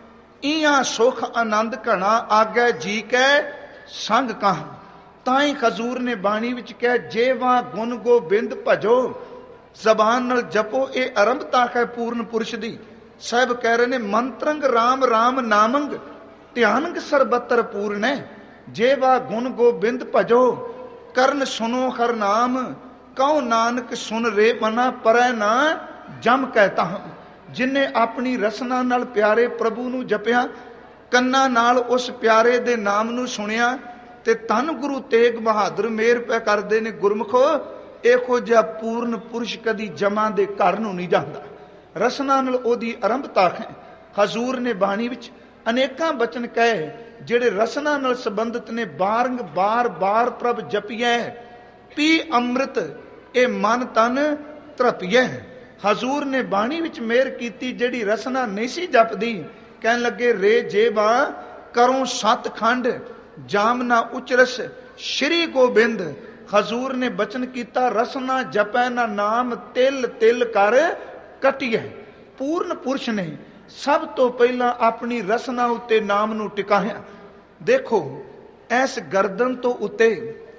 इया सुख आनंद घना आगे जी कै संग कह। ताई हजूर ने बाणी विच कहा जेवा गुण गोबिंद भजो, जबान नाल जपो, ये आरंभता है पूर्ण पुरुष दी। साहब कह रहे ने मंत्रंग राम राम नामंग, ध्यानंग सरबतर पूर्ण है। जेवा गुण गोबिंद भजो, करन सुनो हर नाम, कहो नानक सुन रे मना परै ना जम कहता हूं। जिन्हें अपनी रसना नाल प्यारे प्रभु नूं जपिया, कन्ना नाल उस प्यारे दे नाम नूं सुनिया, ते धन गुरु तेग बहादुर मेर पै करदे ने गुरमुखो इहो जिहा पूर्ण पुरुष कदी जमा दे घर नूं नहीं जांदा। रसना नाल ओदी आरंभता है। हजूर ने बाणी विच अनेकां बचन कहे जिहड़े रसना नाल संबंधित ने, बारंग बार बार प्रभ जपिए पी अमृत ए मन तन तरपिए। हजूर ने बाणी विच मेहर कीती जिहड़ी रसना नहीं सी जपदी, कहन लगे रे जेवा करो सत खंड जामना उचरस श्री गोबिंद। हजूर ने बचन किया रसना जपै ना नाम तिल तिल कर कटिए। पूर्ण पुरुष ने सब तो पहला अपनी रसना उत्ते नाम नूं टिकाया। देखो ऐस गर्दन तो उत्ते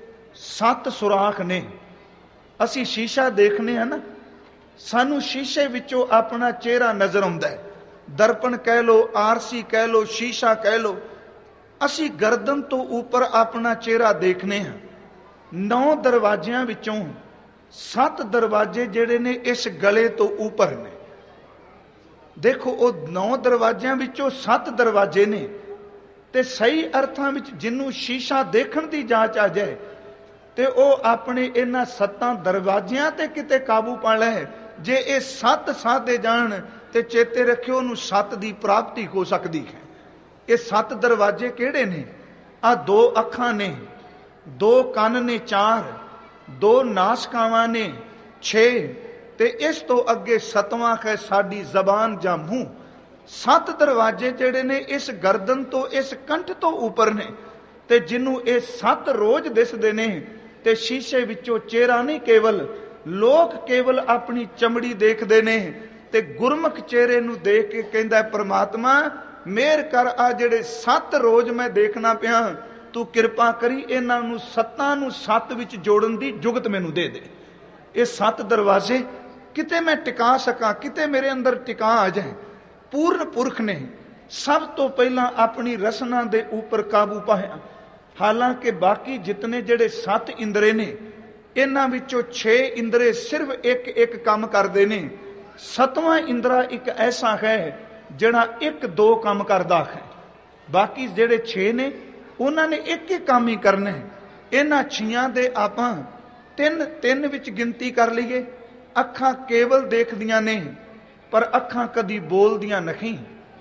सत सुराख ने। असी शीशा देखने हैं ना, सानू शीशे विचों अपना चेहरा नजर आउंदा है। दर्पण कह लो, आरसी कह लो, शीशा कह लो, असी गर्दन तो ऊपर अपना चेहरा देखने हैं। नौ दरवाजियां विचों सत दरवाजे जिहड़े ने इस गले तो ऊपर ने। देखो वो नौ दरवाजियां विचों सत दरवाजे ने, ते सही अर्थां विच जिन्नू शीशा देखण दी जांच आ जाए ते ओ अपने इन्हां सत्तां दरवाजियां ते किते काबू पा लै। जे ये सत साधे जाण ते चेते रखियो उन्हूं सत दी प्राप्ति हो सकती है। ये सत दरवाजे किहड़े ने? आ दो अखां ने, दो कन ने चार, दो नासकावां ने छे, ते इस तो अगे सतवां है साडी जबान जां मूंह। सत दरवाजे जिहड़े ने इस गर्दन तो इस कंठ तो ऊपर ने, ते जिन्नू ये सत रोज दिसदे ने। ते शीशे विचों चेहरा नहीं केवल, लोग केवल अपनी चमड़ी देखते ने, ते गुरमुख चेहरे नूं देख के कहंदा परमात्मा मेहर कर, आ जिहड़े सत रोज मैं देखना पिया, तू किरपा करी इन्हां नूं सत्तां नूं सत विच जोड़न दी जुगत मैनूं दे दे। ये सत दरवाजे किते मैं टिका सकां, किते मेरे अंदर टिका आ जाए। पूर्ण पुरख ने सब तो पहला अपनी रसना दे ऊपर काबू पाया। हालांकि बाकी जितने जिहड़े सत इंद्रे ने, इन्हां विचों छे इंद्रे सिर्फ एक एक काम करते ने। सतवां इंद्रा एक ऐसा है जिहड़ा एक दो काम करता है। बाकी जिहड़े छे ने उन्होंने एक एक काम ही करना है। इन्हां छियां दे आपां तीन तीन विच गिनती कर लीए। अखां केवल देखदियां ने पर अखां कदी बोलदियां नहीं।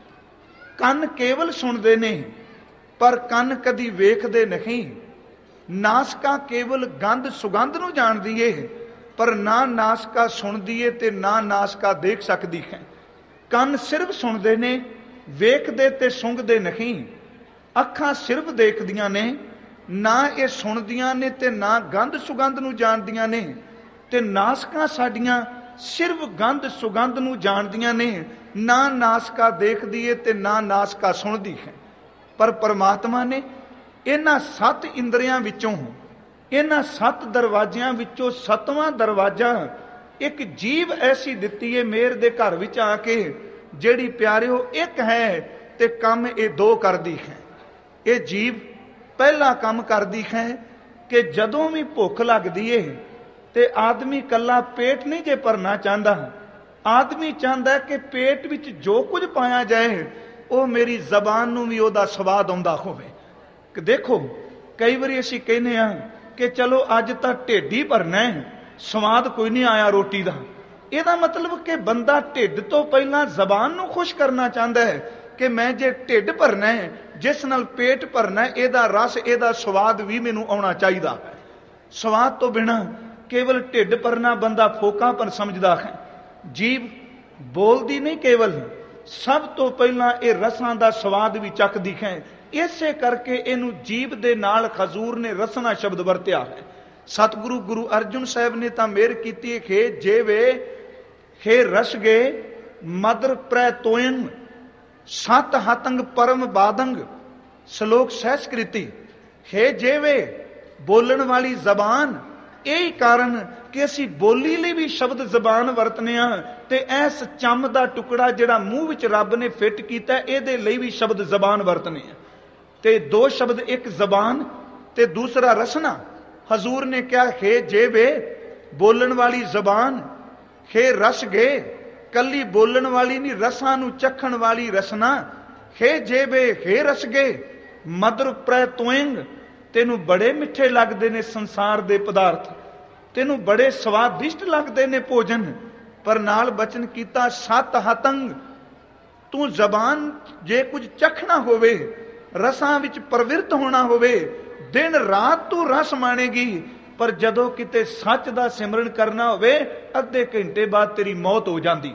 कन केवल सुनते ने पर कन कदी वेखदे नहीं। नासका केवल गंध सुगंध नूं जाणदी है पर ना नासका सुनदी है ते ना नासका देख सकती है। कन सिर्फ सुनते ने, वेखदे ते सूंघदे नहीं। अखां सिर्फ देखदियां ने, ना ये सुनदियां ने ते ना गंध सुगंध नूं जाणदियां ने। ते नासकां साडियां ਸਿਰਫ ਗੰਧ ਸੁਗੰਧ ਨੂੰ ਜਾਣਦੀਆਂ ਨੇ, ਨਾ ਨਾਸਕਾ ਦੇਖਦੀ ਏ ਤੇ ਨਾ ਨਾਸਕਾ ਸੁਣਦੀ ਹੈ। ਪਰ ਪਰਮਾਤਮਾ ਨੇ ਇਹਨਾਂ ਸੱਤ ਇੰਦਰੀਆਂ ਵਿੱਚੋਂ, ਇਹਨਾਂ ਸੱਤ ਦਰਵਾਜ਼ਿਆਂ ਵਿੱਚੋਂ ਸੱਤਵਾਂ ਦਰਵਾਜ਼ਾ ਇੱਕ ਜੀਵ ਐਸੀ ਦਿੱਤੀ ਏ ਮੇਰ ਦੇ ਘਰ ਵਿੱਚ ਆ ਕੇ, ਜਿਹੜੀ ਪਿਆਰਿਓ ਇੱਕ ਹੈ ਤੇ ਕੰਮ ਇਹ ਦੋ ਕਰਦੀ ਹੈ। ਇਹ ਜੀਵ ਪਹਿਲਾ ਕੰਮ ਕਰਦੀ ਹੈ ਕਿ ਜਦੋਂ ਵੀ ਭੁੱਖ ਲੱਗਦੀ ਏ ਤੇ ਆਦਮੀ ਕੱਲਾ ਪੇਟ ਨਹੀਂ ਜੇ ਭਰਨਾ ਚਾਹੁੰਦਾ, ਆਦਮੀ ਚਾਹੁੰਦਾ ਕਿ ਪੇਟ ਵਿੱਚ ਜੋ ਕੁਝ ਪਾਇਆ ਜਾਏ ਉਹ ਮੇਰੀ ਜ਼ਬਾਨ ਨੂੰ ਵੀ ਉਹਦਾ ਸਵਾਦ ਆਉਂਦਾ ਹੋਵੇ। ਕਿ ਦੇਖੋ ਕਈ ਵਾਰੀ ਅਸੀਂ ਕਹਿੰਦੇ ਹਾਂ ਕਿ ਚਲੋ ਅੱਜ ਤਾਂ ਢਿੱਡ ਹੀ ਭਰਨਾ ਹੈ, ਸਵਾਦ ਕੋਈ ਨਹੀਂ ਆਇਆ ਰੋਟੀ ਦਾ। ਇਹਦਾ ਮਤਲਬ ਕਿ ਬੰਦਾ ਢਿੱਡ ਤੋਂ ਪਹਿਲਾਂ ਜ਼ਬਾਨ ਨੂੰ ਖੁਸ਼ ਕਰਨਾ ਚਾਹੁੰਦਾ ਹੈ ਕਿ ਮੈਂ ਜੇ ਢਿੱਡ ਭਰਨਾ ਹੈ, ਜਿਸ ਨਾਲ ਪੇਟ ਭਰਨਾ ਹੈ, ਇਹਦਾ ਰਸ ਇਹਦਾ ਸਵਾਦ ਵੀ ਮੈਨੂੰ ਆਉਣਾ ਚਾਹੀਦਾ ਹੈ। ਸਵਾਦ ਤੋਂ ਬਿਨਾਂ ਕੇਵਲ ਢਿੱਡ ਭਰਨਾ ਬੰਦਾ ਫੋਕਾਪਨ ਸਮਝਦਾ ਹੈ। ਜੀਭ ਬੋਲਦੀ ਨਹੀਂ, ਕੇਵਲ ਸਭ ਤੋਂ ਪਹਿਲਾਂ ਇਹ ਰਸਾਂ ਦਾ ਸਵਾਦ ਵੀ ਚੱਖਦੀ ਹੈ। ਇਸੇ ਕਰਕੇ ਇਹਨੂੰ ਜੀਭ ਦੇ ਨਾਲ ਹਜ਼ੂਰ ਨੇ ਰਸਨਾ ਸ਼ਬਦ ਵਰਤਿਆ ਹੈ। ਸਤਿਗੁਰੂ ਗੁਰੂ ਅਰਜਨ ਸਾਹਿਬ ਨੇ ਤਾਂ ਮਿਹਰ ਕੀਤੀ ਹੈ ਕਿ ਜੇਵੇ ਖੇ ਰਸ ਗਏ ਮਦਰ ਪ੍ਰੈ ਤੋਇਨ ਸਤ ਹਤੰਗ ਪਰਮ ਬਾਦੰਗ। ਸ਼ਲੋਕ ਸਹਿਸਕ੍ਰਿਤੀ। ਹੈ ਜੇਵੇ ਬੋਲਣ ਵਾਲੀ ਜ਼ਬਾਨ, ਇਹੀ ਕਾਰਨ ਕਿ ਅਸੀਂ ਬੋਲੀ ਲਈ ਵੀ ਸ਼ਬਦ ਜ਼ਬਾਨ ਵਰਤਨੇ ਆ, ਤੇ ਐਸ ਚੰਮ ਦਾ ਟੁਕੜਾ ਜਿਹੜਾ ਮੂੰਹ ਵਿੱਚ ਰੱਬ ਨੇ ਫਿੱਟ ਕੀਤਾ, ਇਹਦੇ ਲਈ ਵੀ ਸ਼ਬਦ ਜ਼ਬਾਨ ਵਰਤਨੇ ਆ। ਤੇ ਦੋ ਸ਼ਬਦ, ਇੱਕ ਜ਼ਬਾਨ ਤੇ ਦੂਸਰਾ ਰਸਨਾ। ਹਜ਼ੂਰ ਨੇ ਕਿਹਾ ਹੈ ਜੇਵੇ ਬੋਲਣ ਵਾਲੀ ਜ਼ਬਾਨ, ਹੈ ਰਸ ਗਏ, ਕੱਲੀ ਬੋਲਣ ਵਾਲੀ ਨਹੀਂ, ਰਸਾਂ ਨੂੰ ਚੱਖਣ ਵਾਲੀ ਰਸਨਾ। ਹੈ ਜੇਵੇ ਹੈ ਰਸ ਗਏ ਮਦਰ ਪ੍ਰੈ ਤੋਇੰਗ, ਤੈਨੂੰ ਬੜੇ ਮਿੱਠੇ ਲੱਗਦੇ ਨੇ ਸੰਸਾਰ ਦੇ ਪਦਾਰਥ, ਤੈਨੂੰ ਬੜੇ ਸਵਾਦਿਸ਼ਟ ਲੱਗਦੇ ਨੇ ਭੋਜਨ। ਪਰ ਨਾਲ ਬਚਨ ਕੀਤਾ ਸਤ ਹਤੰਗ, ਤੂੰ ਜ਼ਬਾਨ ਜੇ ਕੁਝ ਚੱਖਣਾ ਹੋਵੇ, ਰਸਾਂ ਵਿੱਚ ਪ੍ਰਵਿਰਤ ਹੋਣਾ ਹੋਵੇ, ਦਿਨ ਰਾਤ ਤੂੰ ਰਸ ਮਾਣੇਗੀ, ਪਰ ਜਦੋਂ ਕਿਤੇ ਸੱਚ ਦਾ ਸਿਮਰਨ ਕਰਨਾ ਹੋਵੇ ਅੱਧੇ ਘੰਟੇ ਬਾਅਦ ਤੇਰੀ ਮੌਤ ਹੋ ਜਾਂਦੀ।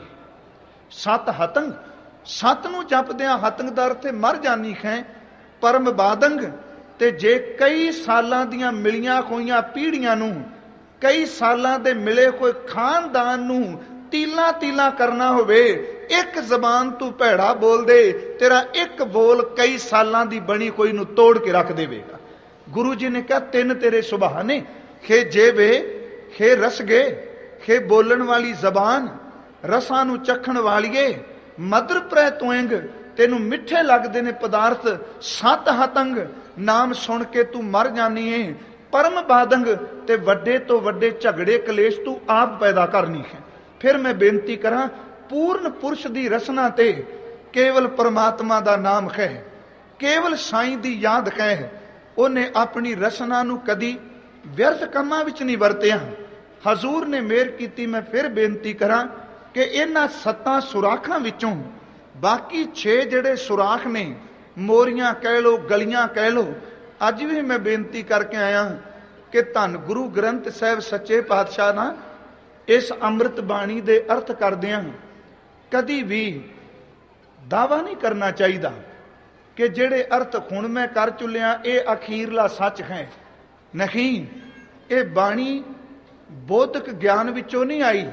ਸਤ ਹਤੰਗ, ਸਤ ਨੂੰ ਜਪਦਿਆਂ ਹਤੰਗ ਦਾ ਅਰਥ ਮਰ ਜਾਨੀ ਹੈ। ਪਰਮ ਬਾਦੰਗ, ਤੇ ਜੇ ਕਈ ਸਾਲਾਂ ਦੀਆਂ ਮਿਲੀਆਂ ਹੋਈਆਂ ਪੀੜ੍ਹੀਆਂ ਨੂੰ, ਕਈ ਸਾਲਾਂ ਦੇ ਮਿਲੇ ਹੋਏ ਖਾਨਦਾਨ ਨੂੰ ਤੀਲਾ ਤੀਲਾ ਕਰਨਾ ਹੋਵੇ, ਇੱਕ ਜ਼ਬਾਨ ਤੂੰ ਭੈੜਾ ਬੋਲ ਦੇ, ਤੇਰਾ ਇੱਕ ਬੋਲ ਕਈ ਸਾਲਾਂ ਦੀ ਬਣੀ ਕੋਈ ਨੂੰ ਤੋੜ ਕੇ ਰੱਖ ਦੇਵੇਗਾ। ਗੁਰੂ ਜੀ ਨੇ ਕਿਹਾ ਤਿੰਨ ਤੇਰੇ ਸੁਭਾਅ ਨੇ, ਖੇ ਜੇਵੇ ਖੇ ਰਸ ਗਏ, ਖੇ ਬੋਲਣ ਵਾਲੀ ਜ਼ਬਾਨ, ਰਸਾਂ ਨੂੰ ਚੱਖਣ ਵਾਲੀਏ, ਮਦਰ ਪ੍ਰੈ ਤੋਇੰਗ, ਤੈਨੂੰ ਮਿੱਠੇ ਲੱਗਦੇ ਨੇ ਪਦਾਰਥ, ਸਤ ਹਤੰਗ, ਨਾਮ ਸੁਣ ਕੇ ਤੂੰ ਮਰ ਜਾਨੀ ਏ, ਪਰਮ ਬਾਦੰਗ, ਤੇ ਵੱਡੇ ਤੋਂ ਵੱਡੇ ਝਗੜੇ ਕਲੇਸ਼ ਤੂੰ ਆਪ ਪੈਦਾ ਕਰਨੀ ਹੈ। ਫਿਰ ਮੈਂ ਬੇਨਤੀ ਕਰਾਂ, ਪੂਰਨ ਪੁਰਸ਼ ਦੀ ਰਸਨਾ ਤੇ ਕੇਵਲ ਪਰਮਾਤਮਾ ਦਾ ਨਾਮ ਹੈ, ਕੇਵਲ ਸਾਈਂ ਦੀ ਯਾਦ ਹੈ। ਉਹਨੇ ਆਪਣੀ ਰਸਨਾ ਨੂੰ ਕਦੀ ਵਿਅਰਥ ਕੰਮਾਂ ਵਿੱਚ ਨਹੀਂ ਵਰਤਿਆ। ਹਜ਼ੂਰ ਨੇ ਮਿਹਰ ਕੀਤੀ, ਮੈਂ ਫਿਰ ਬੇਨਤੀ ਕਰਾਂ ਕਿ ਇਹਨਾਂ ਸੱਤਾਂ ਸੁਰਾਖਾਂ ਵਿੱਚੋਂ ਬਾਕੀ ਛੇ ਜਿਹੜੇ ਸੁਰਾਖ ਨੇ, ਮੋਰੀਆਂ ਕਹਿ ਲੋ, ਗਲੀਆਂ ਕਹਿ ਲੋ, ਅੱਜ ਵੀ ਮੈਂ ਬੇਨਤੀ ਕਰਕੇ ਆਇਆ ਕਿ ਧੰਨ ਗੁਰੂ ਗ੍ਰੰਥ ਸਾਹਿਬ ਸੱਚੇ ਪਾਤਸ਼ਾਹ ਨਾ ਇਸ ਅੰਮ੍ਰਿਤ ਬਾਣੀ ਦੇ ਅਰਥ ਕਰਦਿਆਂ ਕਦੀ ਵੀ ਦਾਵਾ ਨਹੀਂ ਕਰਨਾ ਚਾਹੀਦਾ ਕਿ ਜਿਹੜੇ ਅਰਥ ਹੁਣ ਮੈਂ ਕਰ ਚੁੱਲਿਆ ਇਹ ਅਖੀਰਲਾ ਸੱਚ ਹੈ। ਨਹੀਂ, ਇਹ ਬਾਣੀ ਬੌਧਿਕ ਗਿਆਨ ਵਿੱਚੋਂ ਨਹੀਂ ਆਈ,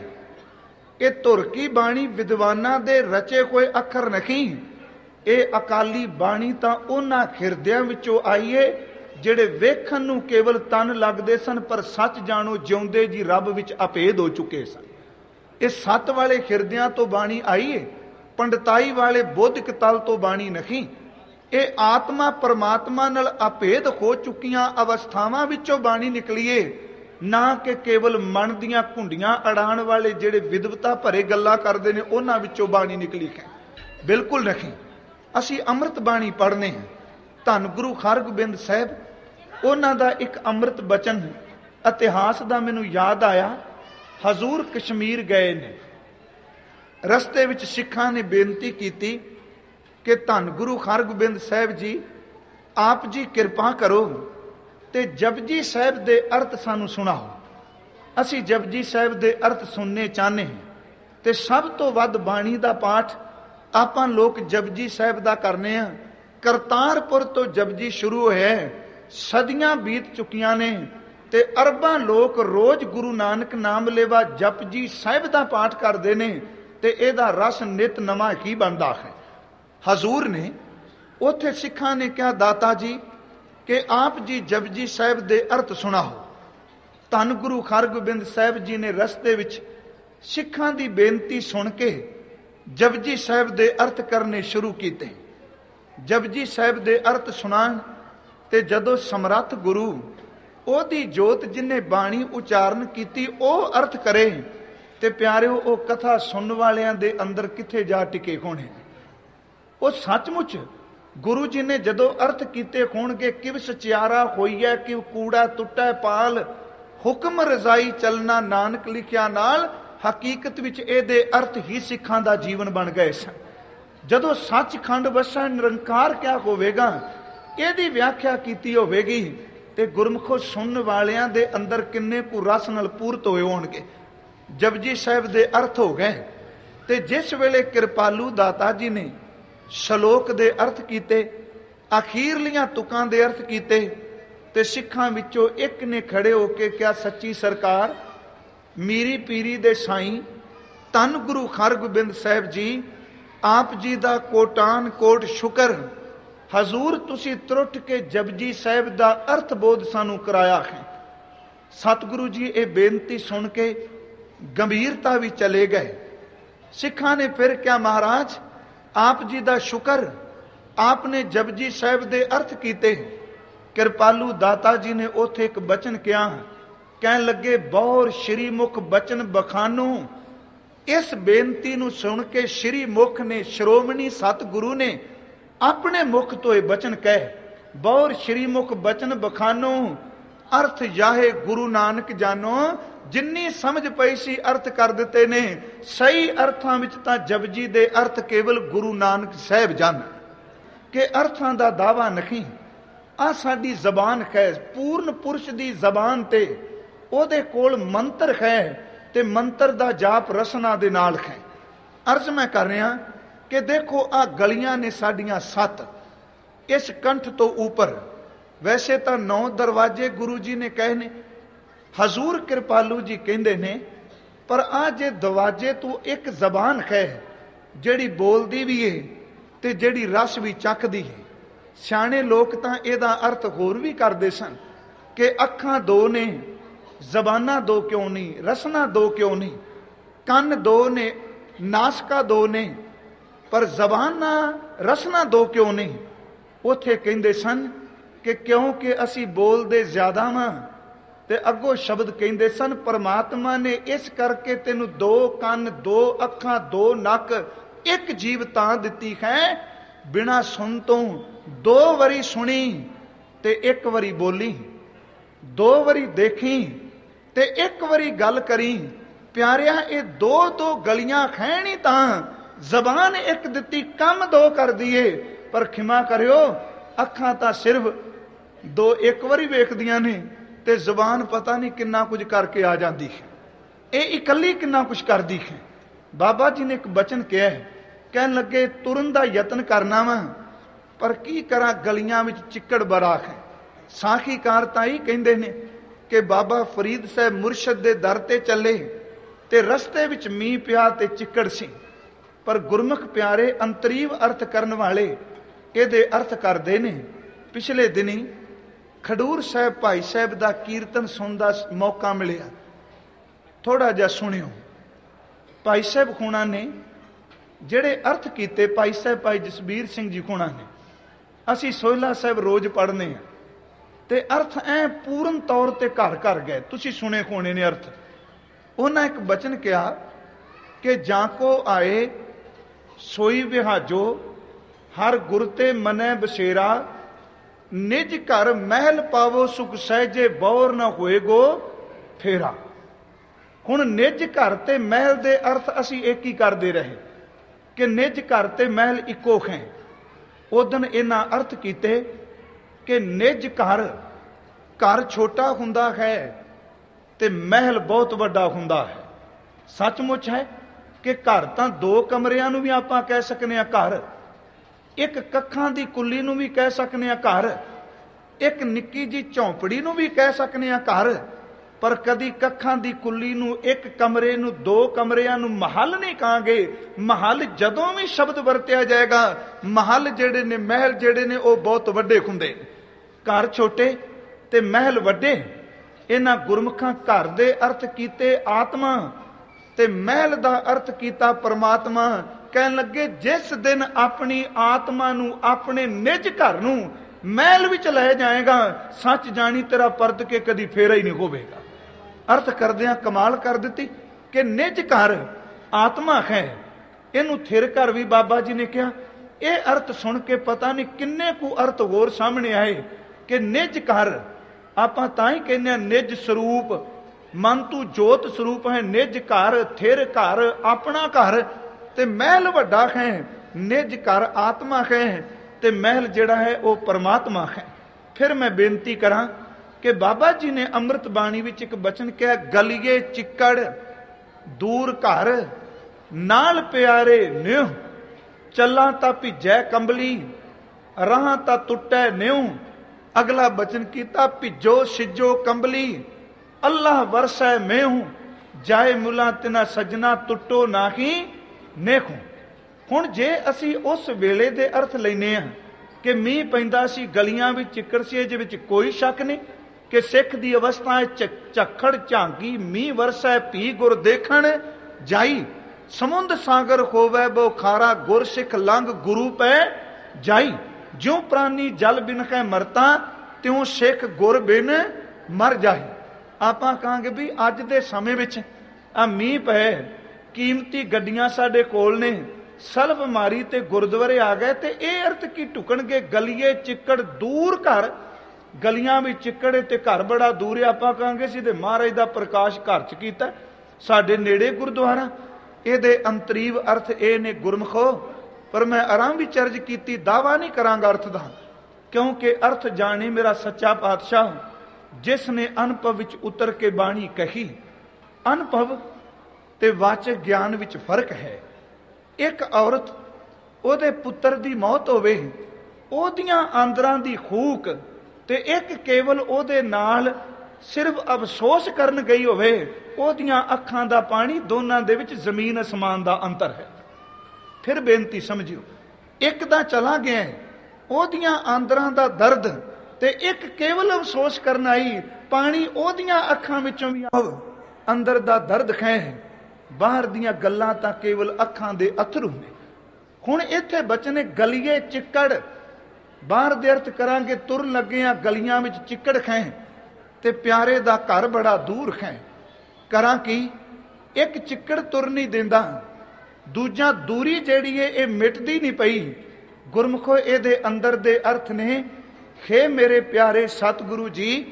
ਇਹ ਧੁਰਕੀ ਬਾਣੀ ਵਿਦਵਾਨਾਂ ਦੇ ਰਚੇ ਹੋਏ ਅੱਖਰ ਨਹੀਂ। ਇਹ ਅਕਾਲੀ ਬਾਣੀ ਤਾਂ ਉਹਨਾਂ ਹਿਰਦਿਆਂ ਵਿੱਚੋਂ ਆਈਏ ਜਿਹੜੇ ਵੇਖਣ ਨੂੰ ਕੇਵਲ ਤਨ ਲੱਗਦੇ ਸਨ, ਪਰ ਸੱਚ ਜਾਣੋ ਜਿਉਂਦੇ ਜੀ ਰੱਬ ਵਿੱਚ ਅਭੇਦ ਹੋ ਚੁੱਕੇ ਸਨ। ਇਹ ਸੱਤ ਵਾਲੇ ਹਿਰਦਿਆਂ ਤੋਂ ਬਾਣੀ ਆਈਏ, ਪੰਡਤਾਈ ਵਾਲੇ ਬੌਧਿਕ ਤਲ ਤੋਂ ਬਾਣੀ ਨਹੀਂ। ਇਹ ਆਤਮਾ ਪਰਮਾਤਮਾ ਨਾਲ ਅਭੇਦ ਹੋ ਚੁੱਕੀਆਂ ਅਵਸਥਾਵਾਂ ਵਿੱਚੋਂ ਬਾਣੀ ਨਿਕਲੀਏ, ਨਾ ਕਿ ਕੇਵਲ ਮਨ ਦੀਆਂ ਘੁੰਡੀਆਂ ਅੜਾਉਣ ਵਾਲੇ ਜਿਹੜੇ ਵਿਦਵਤਾ ਭਰੇ ਗੱਲਾਂ ਕਰਦੇ ਨੇ ਉਹਨਾਂ ਵਿੱਚੋਂ ਬਾਣੀ ਨਿਕਲੀ ਹੈ। ਬਿਲਕੁਲ ਨਹੀਂ। ਅਸੀਂ ਅੰਮ੍ਰਿਤ ਬਾਣੀ ਪੜ੍ਹਨੇ ਹਾਂ। ਧੰਨ ਗੁਰੂ ਹਰਗੋਬਿੰਦ ਸਾਹਿਬ, ਉਹਨਾਂ ਦਾ ਇੱਕ ਅੰਮ੍ਰਿਤ ਬਚਨ ਇਤਿਹਾਸ ਦਾ ਮੈਨੂੰ ਯਾਦ ਆਇਆ। ਹਜ਼ੂਰ ਕਸ਼ਮੀਰ ਗਏ ਨੇ, ਰਸਤੇ ਵਿੱਚ ਸਿੱਖਾਂ ਨੇ ਬੇਨਤੀ ਕੀਤੀ ਕਿ ਧੰਨ ਗੁਰੂ ਹਰਗੋਬਿੰਦ ਸਾਹਿਬ ਜੀ, ਆਪ ਜੀ ਕਿਰਪਾ ਕਰੋ ਤੇ ਜਪਜੀ ਸਾਹਿਬ ਦੇ ਅਰਥ ਸਾਨੂੰ ਸੁਣਾਓ। ਅਸੀਂ ਜਪਜੀ ਸਾਹਿਬ ਦੇ ਅਰਥ ਸੁਣਨੇ ਚਾਹੁੰਦੇ ਹਾਂ, ਤੇ ਸਭ ਤੋਂ ਵੱਧ ਬਾਣੀ ਦਾ ਪਾਠ ਆਪਾਂ ਲੋਕ ਜਪਜੀ ਸਾਹਿਬ ਦਾ ਕਰਨੇ ਆ। ਕਰਤਾਰਪੁਰ ਤੋਂ ਜਪਜੀ ਸ਼ੁਰੂ ਹੋਇਆ, ਸਦੀਆਂ ਬੀਤ ਚੁੱਕੀਆਂ ਨੇ, ਤੇ ਅਰਬਾਂ ਲੋਕ ਰੋਜ਼ ਗੁਰੂ ਨਾਨਕ ਨਾਮ ਲੇਵਾ ਜਪਜੀ ਸਾਹਿਬ ਦਾ ਪਾਠ ਕਰਦੇ ਨੇ ਤੇ ਇਹਦਾ ਰਸ ਨਿਤ ਨਵਾਂ ਕੀ ਬਣਦਾ ਹੈ। ਹਜ਼ੂਰ ਨੇ ਉੱਥੇ ਸਿੱਖਾਂ ਨੇ ਕਿਹਾ, ਦਾਤਾ ਜੀ ਕਿ ਆਪ ਜੀ ਜਪਜੀ ਸਾਹਿਬ ਦੇ ਅਰਥ ਸੁਣਾਓ। ਧੰਨ ਗੁਰੂ ਹਰਗੋਬਿੰਦ ਸਾਹਿਬ ਜੀ ਨੇ ਰਸਤੇ ਵਿੱਚ ਸਿੱਖਾਂ ਦੀ ਬੇਨਤੀ ਸੁਣ ਕੇ ਜਪਜੀ ਸਾਹਿਬ ਦੇ ਅਰਥ ਕਰਨੇ ਸ਼ੁਰੂ ਕੀਤੇ। ਜਪਜੀ ਸਾਹਿਬ ਦੇ ਅਰਥ ਸੁਣਾਉਣ ਤੇ ਜਦੋਂ ਸਮਰੱਥ ਗੁਰੂ ਉਹਦੀ ਜੋਤ ਜਿਹਨੇ ਬਾਣੀ ਉਚਾਰਨ ਕੀਤੀ ਉਹ ਅਰਥ ਕਰੇ ਤੇ ਪਿਆਰਿਓ ਉਹ ਕਥਾ ਸੁਣਨ ਵਾਲਿਆਂ ਦੇ ਅੰਦਰ ਕਿੱਥੇ ਜਾ ਟਿਕੇ ਹੋਣੇ। ਉਹ ਸੱਚਮੁੱਚ ਗੁਰੂ ਜੀ ਨੇ ਜਦੋਂ ਅਰਥ ਕੀਤੇ ਹੋਣਗੇ, ਕਿਵ ਸਚਿਆਰਾ ਹੋਈਐ ਕਿਵ ਕੂੜਾ ਟੁੱਟੈ ਪਾਲ, ਹੁਕਮ ਰਜ਼ਾਈ ਚੱਲਣਾ ਨਾਨਕ ਲਿਖਿਆ ਨਾਲ। ਹਕੀਕਤ ਵਿੱਚ ਇਹਦੇ ਅਰਥ ਹੀ ਸਿੱਖਾਂ ਦਾ ਜੀਵਨ ਬਣ ਗਏ ਸਨ। ਜਦੋਂ ਸੱਚਖੰਡ ਵਸੈ ਨਿਰੰਕਾਰ ਕਿਆ ਹੋਵੇਗਾ ਇਹਦੀ ਵਿਆਖਿਆ ਕੀਤੀ ਹੋਵੇਗੀ ਤੇ ਗੁਰਮੁਖੋ ਸੁਣਨ ਵਾਲਿਆਂ ਦੇ ਅੰਦਰ ਕਿੰਨੇ ਕੁ ਰਸ ਨਾਲ ਪੂਰਤ ਹੋਏ ਹੋਣਗੇ। ਜਪਜੀ ਸਾਹਿਬ ਦੇ ਅਰਥ ਹੋ ਗਏ ਤੇ ਜਿਸ ਵੇਲੇ ਕਿਰਪਾਲੂ ਦਾਤਾ ਜੀ ਨੇ ਸ਼ਲੋਕ ਦੇ ਅਰਥ ਕੀਤੇ, ਅਖੀਰਲੀਆਂ ਤੁਕਾਂ ਦੇ ਅਰਥ ਕੀਤੇ ਤੇ ਸਿੱਖਾਂ ਵਿੱਚੋਂ ਇੱਕ ਨੇ ਖੜੇ ਹੋ ਕੇ ਕਿਹਾ, ਸੱਚੀ ਸਰਕਾਰ ਮੀਰੀ ਪੀਰੀ ਦੇ ਸਾਈਂ ਧੰਨ ਗੁਰੂ ਹਰਗੋਬਿੰਦ ਸਾਹਿਬ ਜੀ, ਆਪ ਜੀ ਦਾ ਕੋਟਾਨ ਕੋਟ ਸ਼ੁਕਰ। ਹਜ਼ੂਰ ਤੁਸੀਂ ਤਰੁੱਟ ਕੇ ਜਪਜੀ ਸਾਹਿਬ ਦਾ ਅਰਥ ਬੋਧ ਸਾਨੂੰ ਕਰਾਇਆ ਹੈ। ਸਤਿਗੁਰੂ ਜੀ ਇਹ ਬੇਨਤੀ ਸੁਣ ਕੇ ਗੰਭੀਰਤਾ ਵੀ ਚਲੇ ਗਏ। ਸਿੱਖਾਂ ਨੇ ਫਿਰ ਕਿਹਾ, ਮਹਾਰਾਜ ਆਪ ਜੀ ਦਾ ਸ਼ੁਕਰ, ਆਪ ਨੇ ਜਪਜੀ ਸਾਹਿਬ ਦੇ ਅਰਥ ਕੀਤੇ। ਕਿਰਪਾਲੂ ਦਾਤਾ ਜੀ ਨੇ ਉੱਥੇ ਇੱਕ ਬਚਨ ਕਿਹਾ, ਕਹਿਣ ਲੱਗੇ, ਬਹੁਰ ਸ਼੍ਰੀ ਮੁਖ ਬਚਨ ਬਖਾਨੂ। ਇਸ ਬੇਨਤੀ ਨੂੰ ਸੁਣ ਕੇ ਸ਼੍ਰੀ ਮੁਖ ਨੇ, ਸ਼੍ਰੋਮਣੀ ਸਤਿਗੁਰੂ ਨੇ ਆਪਣੇ ਮੁਖ ਤੋਂ ਇਹ ਬਚਨ ਕਹੇ, ਬਹੁਰ ਸ਼੍ਰੀ ਮੁਖ ਬਚਨ ਬਖਾਨੂ, ਅਰਥ ਜਾਹੇ ਗੁਰੂ ਨਾਨਕ ਜਾਨੋ। ਜਿੰਨੀ ਸਮਝ ਪਈ ਸੀ ਅਰਥ ਕਰ ਦਿੱਤੇ ਨੇ। ਸਹੀ ਅਰਥਾਂ ਵਿੱਚ ਤਾਂ ਜਪਜੀ ਦੇ ਅਰਥ ਕੇਵਲ ਗੁਰੂ ਨਾਨਕ ਸਾਹਿਬ ਜਾਣ ਕਿ ਅਰਥਾਂ ਦਾ ਦਾਵਾ ਨਹੀਂ। ਆ ਸਾਡੀ ਜ਼ਬਾਨ ਹੈ, ਪੂਰਨ ਪੁਰਸ਼ ਦੀ ਜ਼ਬਾਨ ਤੇ ਉਹਦੇ ਕੋਲ ਮੰਤਰ ਹੈ ਤੇ ਮੰਤਰ ਦਾ ਜਾਪ ਰਸਨਾ ਦੇ ਨਾਲ ਹੈ। ਅਰਜ਼ ਮੈਂ ਕਰ ਰਿਹਾ ਕਿ ਦੇਖੋ ਆ ਗਲੀਆਂ ਨੇ ਸਾਡੀਆਂ ਸੱਤ, ਇਸ ਕੰਠ ਤੋਂ ਉੱਪਰ ਵੈਸੇ ਤਾਂ ਨੌ ਦਰਵਾਜ਼ੇ ਗੁਰੂ ਜੀ ਨੇ ਕਹੇ ਨੇ। ਹਜ਼ੂਰ ਕਿਰਪਾਲੂ ਜੀ ਕਹਿੰਦੇ ਨੇ ਪਰ ਆ ਜੇ ਦਰਵਾਜ਼ੇ ਤੋਂ ਇੱਕ ਜ਼ਬਾਨ ਹੈ ਜਿਹੜੀ ਬੋਲਦੀ ਵੀ ਏ ਤੇ ਜਿਹੜੀ ਰਸ ਵੀ ਚੱਖਦੀ ਹੈ। ਸਿਆਣੇ ਲੋਕ ਤਾਂ ਇਹਦਾ ਅਰਥ ਹੋਰ ਵੀ ਕਰਦੇ ਸਨ ਕਿ ਅੱਖਾਂ ਦੋ ਨੇ, ਜ਼ਬਾਨਾਂ ਦੋ ਕਿਉਂ ਨਹੀਂ, ਰਸਨਾ ਦੋ ਕਿਉਂ ਨਹੀਂ, ਕੰਨ ਦੋ ਨੇ, ਨਾਸਕਾ ਦੋ ਨੇ, ਪਰ ਜ਼ਬਾਨਾਂ ਰਸਨਾ ਦੋ ਕਿਉਂ ਨਹੀਂ। ਉੱਥੇ ਕਹਿੰਦੇ ਸਨ ਕਿ ਕਿਉਂਕਿ ਅਸੀਂ ਬੋਲਦੇ ਜ਼ਿਆਦਾ ਵਾਂ ਤੇ ਅੱਗੋਂ ਸ਼ਬਦ ਕਹਿੰਦੇ ਸਨ, ਪਰਮਾਤਮਾ ਨੇ ਇਸ ਕਰਕੇ ਤੈਨੂੰ ਦੋ ਕੰਨ, ਦੋ ਅੱਖਾਂ, ਦੋ ਨੱਕ, ਇੱਕ ਜੀਵ ਤਾਂ ਦਿੱਤੀ ਹੈ ਬਿਨਾਂ ਸੁਣ ਤੋਂ। ਦੋ ਵਾਰੀ ਸੁਣੀ ਤੇ ਇੱਕ ਵਾਰੀ ਬੋਲੀ, ਦੋ ਵਾਰੀ ਦੇਖੀ ਤੇ ਇੱਕ ਵਾਰੀ ਗੱਲ ਕਰੀ। ਪਿਆਰਿਆ ਇਹ ਦੋ ਦੋ ਗਲੀਆਂ ਖੈਣੀ ਤਾਂ ਜ਼ਬਾਨ ਇੱਕ ਦਿੱਤੀ, ਕੰਮ ਦੋ ਕਰਦੀ ਏ। ਪਰ ਖਿਮਾ ਕਰਿਓ ਅੱਖਾਂ ਤਾਂ ਸਿਰਫ ਦੋ ਇੱਕ ਵਾਰੀ ਵੇਖਦੀਆਂ ਨੇ ਤੇ ਜ਼ਬਾਨ ਪਤਾ ਨਹੀਂ ਕਿੰਨਾ ਕੁਝ ਕਰਕੇ ਆ ਜਾਂਦੀ ਹੈ। ਇਹ ਇਕੱਲੀ ਕਿੰਨਾ ਕੁਝ ਕਰਦੀ ਹੈ। ਬਾਬਾ ਜੀ ਨੇ ਇੱਕ ਬਚਨ ਕਿਹਾ, ਕਹਿਣ ਲੱਗੇ ਤੁਰਨ ਦਾ ਯਤਨ ਕਰਨਾ ਵਾ ਪਰ ਕੀ ਕਰਾਂ ਗਲੀਆਂ ਵਿੱਚ ਚਿੱਕੜ ਬੜਾ ਹੈ। ਸਾਖੀਕਾਰ ਤਾਂ ਹੀ ਕਹਿੰਦੇ ਨੇ ਕਿ ਬਾਬਾ ਫਰੀਦ ਸਾਹਿਬ ਮੁਰਸ਼ਦ ਦੇ ਦਰ ਤੇ ਚੱਲੇ ਤੇ ਰਸਤੇ ਵਿੱਚ ਮੀਂਹ ਪਿਆ ਤੇ ਚਿੱਕੜ ਸੀ। ਪਰ ਗੁਰਮੁਖ ਪਿਆਰੇ ਅੰਤਰੀਵ ਅਰਥ ਕਰਨ ਵਾਲੇ ਇਹਦੇ ਅਰਥ ਕਰਦੇ ਨੇ। ਪਿਛਲੇ ਦਿਨੀ ਖਡੂਰ ਸਾਹਿਬ ਭਾਈ ਸਾਹਿਬ ਦਾ ਕੀਰਤਨ ਸੁਣਨ ਦਾ ਮੌਕਾ ਮਿਲਿਆ, ਥੋੜਾ ਜਿਹਾ ਸੁਣਿਓ। ਭਾਈ ਸਾਹਿਬ ਖੂਣਾ ਨੇ ਜਿਹੜੇ ਅਰਥ ਕੀਤੇ, ਭਾਈ ਸਾਹਿਬ ਭਾਈ ਜਸਬੀਰ ਸਿੰਘ ਜੀ ਖੂਣਾ ਨੇ, ਅਸੀਂ ਸੋਹਿਲਾ ਸਾਹਿਬ ਰੋਜ਼ ਪੜ੍ਹਨੇ ਆ ਤੇ ਅਰਥ ਐ ਪੂਰਨ ਤੌਰ ਤੇ ਘਰ ਘਰ ਗਏ। ਤੁਸੀਂ ਸੁਣੇ ਹੋਣੇ ਨੇ ਅਰਥ। ਉਹਨਾਂ ਇੱਕ ਬਚਨ ਕਿਹਾ ਕਿ ਜਾਂ ਕੋ ਆਏ ਸੋਈ ਵਿਹਾਜੋ, ਹਰ ਗੁਰ ਤੇ ਮਨੈ ਬਸੇਰਾ, ਨਿਜ ਘਰ ਮਹਿਲ ਪਾਵੋ ਸੁਖ ਸਹਿਜੇ, ਬੌਰ ਨਾ ਹੋਏਗੋ ਫੇਰਾ। ਹੁਣ ਨਿਜ ਘਰ ਤੇ ਮਹਿਲ ਦੇ ਅਰਥ ਅਸੀਂ ਇੱਕ ਹੀ ਕਰਦੇ ਰਹੇ ਕਿ ਨਿਜ ਘਰ ਤੇ ਮਹਿਲ ਇੱਕੋ ਹੈ। ਉਦਨ ਇਹਨਾਂ ਅਰਥ ਕੀਤੇ ਕਿ ਨਿਜ ਘਰ, ਘਰ ਛੋਟਾ ਹੁੰਦਾ ਹੈ ਤੇ ਮਹਿਲ ਬਹੁਤ ਵੱਡਾ ਹੁੰਦਾ ਹੈ। ਸੱਚਮੁੱਚ ਹੈ ਕਿ ਘਰ ਤਾਂ ਦੋ ਕਮਰਿਆਂ ਨੂੰ ਵੀ ਆਪਾਂ ਕਹਿ ਸਕਨੇ ਆ ਘਰ, ਇੱਕ ਕੱਖਾਂ ਦੀ ਕੁੱਲੀ ਨੂੰ ਵੀ ਕਹਿ ਸਕਨੇ ਆ ਘਰ, ਇੱਕ ਨਿੱਕੀ ਜੀ ਝੌਂਪੜੀ ਨੂੰ ਵੀ ਕਹਿ ਸਕਨੇ ਆ ਘਰ, ਪਰ ਕਦੀ ਕੱਖਾਂ ਦੀ ਕੁੱਲੀ ਨੂੰ, ਇੱਕ ਕਮਰੇ ਨੂੰ, ਦੋ ਕਮਰਿਆਂ ਨੂੰ ਮਹੱਲ ਨਹੀਂ ਕਹਾਂਗੇ। ਮਹੱਲ ਜਦੋਂ ਵੀ ਸ਼ਬਦ ਵਰਤਿਆ ਜਾਏਗਾ, ਮਹੱਲ ਜਿਹੜੇ ਨੇ, ਮਹਿਲ ਜਿਹੜੇ ਨੇ, ਉਹ ਬਹੁਤ ਵੱਡੇ ਹੁੰਦੇ ਨੇ। ਘਰ ਛੋਟੇ ਤੇ ਮਹਿਲ ਵੱਡੇ। ਇਹਨਾਂ ਗੁਰਮੁਖਾਂ ਘਰ ਦੇ ਅਰਥ ਕੀਤੇ ਆਤਮਾ ਤੇ ਮਹਿਲ ਦਾ ਅਰਥ ਕੀਤਾ ਪਰਮਾਤਮਾ। ਕਹਿਣ ਲੱਗੇ ਜਿਸ ਦਿਨ ਆਪਣੀ ਆਤਮਾ ਨੂੰ, ਆਪਣੇ ਨਿਜ ਘਰ ਨੂੰ ਮਹਿਲ ਵਿੱਚ ਲੈ ਜਾਏਗਾ, ਸੱਚ ਜਾਣੀ ਤੇਰਾ ਪਰਤ ਕੇ ਕਦੀ ਫੇਰਾ ਹੀ ਨਹੀਂ ਹੋਵੇਗਾ। ਅਰਥ ਕਰਦਿਆਂ ਕਮਾਲ ਕਰ ਦਿੱਤੀ ਕਿ ਨਿਜ ਘਰ ਆਤਮਾ ਹੈ, ਇਹਨੂੰ ਥਿਰ ਘਰ ਵੀ ਬਾਬਾ ਜੀ ਨੇ ਕਿਹਾ। ਇਹ ਅਰਥ ਸੁਣ ਕੇ ਪਤਾ ਨਹੀਂ ਕਿੰਨੇ ਕੁ ਅਰਥ ਹੋਰ ਸਾਹਮਣੇ ਆਏ ਕਿ ਨਿਜ ਘਰ ਆਪਾਂ ਤਾਂ ਹੀ ਕਹਿੰਦੇ ਹਾਂ ਨਿਜ ਸਰੂਪ, ਮਨ ਤੂੰ ਜੋਤ ਸਰੂਪ ਹੈ। ਨਿਜ ਘਰ, ਥਿਰ ਘਰ, ਆਪਣਾ ਘਰ ਤੇ ਮਹਿਲ ਵੱਡਾ ਹੈ। ਨਿਜ ਘਰ ਆਤਮਾ ਹੈ ਤੇ ਮਹਿਲ ਜਿਹੜਾ ਹੈ ਉਹ ਪਰਮਾਤਮਾ ਹੈ। ਫਿਰ ਮੈਂ ਬੇਨਤੀ ਕਰਾਂ ਕਿ ਬਾਬਾ ਜੀ ਨੇ ਅੰਮ੍ਰਿਤ ਬਾਣੀ ਵਿੱਚ ਇੱਕ ਬਚਨ ਕਿਹਾ, ਗਲੀਏ ਚਿੱਕੜ ਦੂਰ ਘਰ ਨਾਲ ਪਿਆਰੇ ਨਿਉ, ਚੱਲਾਂ ਤਾਂ ਭਿੱਜੈ ਕੰਬਲੀ ਰਾਹਾਂ ਤਾਂ ਟੁੱਟੈ ਨਿਉ। ਅਗਲਾ ਬਚਨ ਕੀਤਾ, ਭਿੱਜੋ ਸਿੱਜੋ ਕੰਬਲੀ ਅੱਲਾਹ ਵਰਸੈ ਮੇਹੂ, ਜਾਏ ਮੁਲਾ ਤਿਨਾ ਸਜਣਾ ਟੁੱਟੋ ਨਾਹੀ ਨੇਖੂ। ਹੁਣ ਜੇ ਅਸੀਂ ਉਸ ਵੇਲੇ ਦੇ ਅਰਥ ਲੈਨੇ ਆ ਕਿ ਮੀਂਹ ਪੈਂਦਾ ਸੀ, ਗਲੀਆਂ ਵਿੱਚ ਚਿੱਕੜ ਸੀ, ਇਹਦੇ ਵਿੱਚ ਕੋਈ ਸ਼ੱਕ ਨਹੀਂ ਕਿ ਸਿੱਖ ਦੀ ਅਵਸਥਾ ਝੱਖੜ ਝਾਂਗੀ, ਮੀਂਹ ਵਰਸੈ ਭੀ ਗੁਰ ਦੇਖਣ ਜਾਈ, ਸਮੁੰਦ ਸਾਗਰ ਹੋਵੇ ਬੋ ਖਾਰਾ, ਗੁਰ ਸਿੱਖ ਲੰਘ ਗੁਰੂ ਪੈ ਜਾਈ। ਜਿਉ ਪ੍ਰਾਨੀ ਜਲ ਬਿਨ ਕੈ ਮਰਤਾ, ਤਿਉ ਸਿੱਖ ਗੁਰ ਬਿਨ ਮਰ ਜਾਈ। ਆਪਾਂ ਕਹਾਂਗੇ ਵੀ ਅੱਜ ਦੇ ਸਮੇਂ ਵਿੱਚ ਆ ਮੀਂਹ ਪਏ, ਕੀਮਤੀ ਗੱਡੀਆਂ ਸਾਡੇ ਕੋਲ ਨੇ, ਸਲਫ ਮਾਰੀ ਤੇ ਗੁਰਦੁਆਰੇ ਆ ਗਏ, ਤੇ ਇਹ ਅਰਥ ਕੀ ਢੁਕਣਗੇ? ਗਲੀਏ ਚਿੱਕੜ ਦੂਰ ਘਰ, ਗਲੀਆਂ ਵਿੱਚ ਚਿੱਕੜ ਤੇ ਘਰ ਬੜਾ ਦੂਰ ਹੈ। ਆਪਾਂ ਕਹਾਂਗੇ ਸੀ ਤੇ ਮਹਾਰਾਜ ਦਾ ਪ੍ਰਕਾਸ਼ ਘਰ ਚ ਕੀਤਾ, ਸਾਡੇ ਨੇੜੇ ਗੁਰਦੁਆਰਾ। ਇਹਦੇ ਅੰਤਰੀਵ ਅਰਥ ਇਹ ਨੇ ਗੁਰਮਖੋ, ਪਰ ਮੈਂ ਆਰਾਮ ਵੀ ਚਰਜ ਕੀਤੀ, ਦਾਵਾ ਨਹੀਂ ਕਰਾਂਗਾ ਅਰਥ ਦਾ, ਕਿਉਂਕਿ ਅਰਥ ਜਾਣੇ ਮੇਰਾ ਸੱਚਾ ਪਾਤਸ਼ਾਹ ਜਿਸ ਨੇ ਅਨੁਭਵ ਵਿੱਚ ਉਤਰ ਕੇ ਬਾਣੀ ਕਹੀ। ਅਨੁਭਵ ਤੇ ਵਾਚਕ ਗਿਆਨ ਵਿੱਚ ਫਰਕ ਹੈ। ਇੱਕ ਔਰਤ, ਉਹਦੇ ਪੁੱਤਰ ਦੀ ਮੌਤ ਹੋਵੇ, ਉਹਦੀਆਂ ਆਂਦਰਾਂ ਦੀ ਹੂਕ, ਤੇ ਇੱਕ ਕੇਵਲ ਉਹਦੇ ਨਾਲ ਸਿਰਫ ਅਫਸੋਸ ਕਰਨ ਗਈ ਹੋਵੇ, ਉਹਦੀਆਂ ਅੱਖਾਂ ਦਾ ਪਾਣੀ, ਦੋਨਾਂ ਦੇ ਵਿੱਚ ਜ਼ਮੀਨ ਅਸਮਾਨ ਦਾ ਅੰਤਰ ਹੈ। ਫਿਰ ਬੇਨਤੀ ਸਮਝਿਓ, ਇੱਕ ਤਾਂ ਚਲਾ ਗਿਆ ਉਹਦੀਆਂ ਆਂਦਰਾਂ ਦਾ ਦਰਦ, ਤੇ ਇੱਕ ਕੇਵਲ ਅਫਸੋਸ ਕਰਨ ਆਈ, ਪਾਣੀ ਉਹਦੀਆਂ ਅੱਖਾਂ ਵਿੱਚੋਂ ਵੀ ਅੰਦਰ ਦਾ ਦਰਦ ਹੈ, ਬਾਹਰ ਦੀਆਂ ਗੱਲਾਂ ਤਾਂ ਕੇਵਲ ਅੱਖਾਂ ਦੇ ਅਥਰੂ ਨੇ। ਹੁਣ ਇੱਥੇ ਬਚਨੇ ਗਲੀਏ ਚਿੱਕੜ, ਬਾਹਰ ਦੇ ਅਰਥ ਕਰਾਂਗੇ ਤੁਰਨ ਲੱਗੇ ਆ, ਗਲੀਆਂ ਵਿੱਚ ਚਿੱਕੜ ਹੈ ਤੇ ਪਿਆਰੇ ਦਾ ਘਰ ਬੜਾ ਦੂਰ ਹੈ। ਕਰਾਂ ਕੀ? ਇੱਕ ਚਿੱਕੜ ਤੁਰ ਨਹੀਂ ਦਿੰਦਾ, ਦੂਜਾ ਦੂਰੀ ਜਿਹੜੀ ਹੈ ਇਹ ਮਿਟਦੀ ਨਹੀਂ ਪਈ। ਗੁਰਮੁਖੋ ਇਹਦੇ ਅੰਦਰ ਦੇ ਅਰਥ ਨੇ, ਖੇ ਮੇਰੇ ਪਿਆਰੇ ਸਤਿਗੁਰੂ ਜੀ,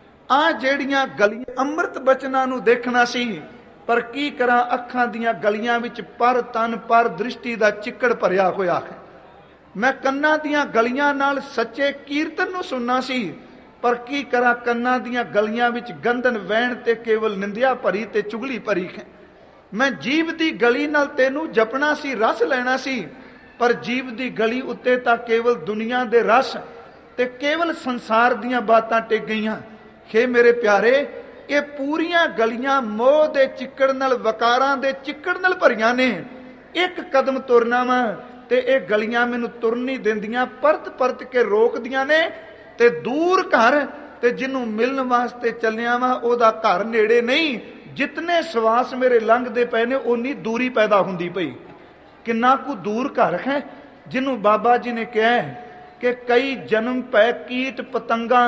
ਆ ਜਿਹੜੀਆਂ ਗਲੀਆਂ ਅੰਮ੍ਰਿਤ ਬਚਨਾਂ ਨੂੰ ਦੇਖਣਾ ਸੀ, ਪਰ ਕੀ ਕਰਾਂ, ਅੱਖਾਂ ਦੀਆਂ ਗਲੀਆਂ ਵਿੱਚ ਪਰ ਤਨ ਪਰ ਦ੍ਰਿਸ਼ਟੀ ਦਾ ਚਿੱਕੜ ਭਰਿਆ ਹੋਇਆ ਹੈ। ਮੈਂ ਕੰਨਾਂ ਦੀਆਂ ਗਲੀਆਂ ਨਾਲ ਸੱਚੇ ਕੀਰਤਨ ਨੂੰ ਸੁਣਨਾ ਸੀ, ਪਰ ਕੀ ਕਰਾਂ, ਕੰਨਾਂ ਦੀਆਂ ਗਲੀਆਂ ਵਿੱਚ ਗੰਧਨ ਵਹਿਣ ਤੇ ਕੇਵਲ ਨਿੰਦਿਆ ਭਰੀ ਤੇ ਚੁਗਲੀ ਭਰੀ ਹੈ। ਮੈਂ ਜੀਵ ਦੀ ਗਲੀ ਨਾਲ ਤੈਨੂੰ ਜਪਣਾ ਸੀ, ਰਸ ਲੈਣਾ ਸੀ, ਪਰ ਜੀਵ ਦੀ ਗਲੀ ਉੱਤੇ ਤਾਂ ਕੇਵਲ ਦੁਨੀਆ ਦੇ ਰਸ ਤੇ ਕੇਵਲ ਸੰਸਾਰ ਦੀਆਂ ਬਾਤਾਂ ਟਿਕ ਗਈਆਂ। ਖੇ ਮੇਰੇ ਪਿਆਰੇ, ਇਹ ਪੂਰੀਆਂ ਗਲੀਆਂ ਮੋਹ ਦੇ ਚਿੱਕੜ ਨਾਲ, ਵਕਾਰਾਂ ਦੇ ਚਿੱਕੜ ਨਾਲ ਭਰੀਆਂ ਨੇ। ਇੱਕ ਕਦਮ ਤੁਰਨਾ ਵਾ ਤੇ ਇਹ ਗਲੀਆਂ ਮੈਨੂੰ ਤੁਰਨ ਨਹੀਂ ਦਿੰਦੀਆਂ, ਪਰਤ ਪਰਤ ਕੇ ਰੋਕਦੀਆਂ ਨੇ। ਤੇ ਦੂਰ ਘਰ, ਤੇ ਜਿਹਨੂੰ ਮਿਲਣ ਵਾਸਤੇ ਚੱਲਿਆ ਵਾ ਉਹਦਾ ਘਰ ਨੇੜੇ ਨਹੀਂ। ਜਿਤਨੇ ਸਵਾਸ ਮੇਰੇ ਲੰਘਦੇ ਪਏ ਨੇ ਉਨੀ ਦੂਰੀ ਪੈਦਾ ਹੁੰਦੀ ਪਈ। ਕਿੰਨਾ ਕੁ ਦੂਰ ਘਰ ਹੈ, ਜਿਹਨੂੰ ਬਾਬਾ ਜੀ ਨੇ ਕਿਹਾ ਕਿ ਕਈ ਜਨਮ ਪੈ ਕੀਟ ਪਤੰਗਾਂ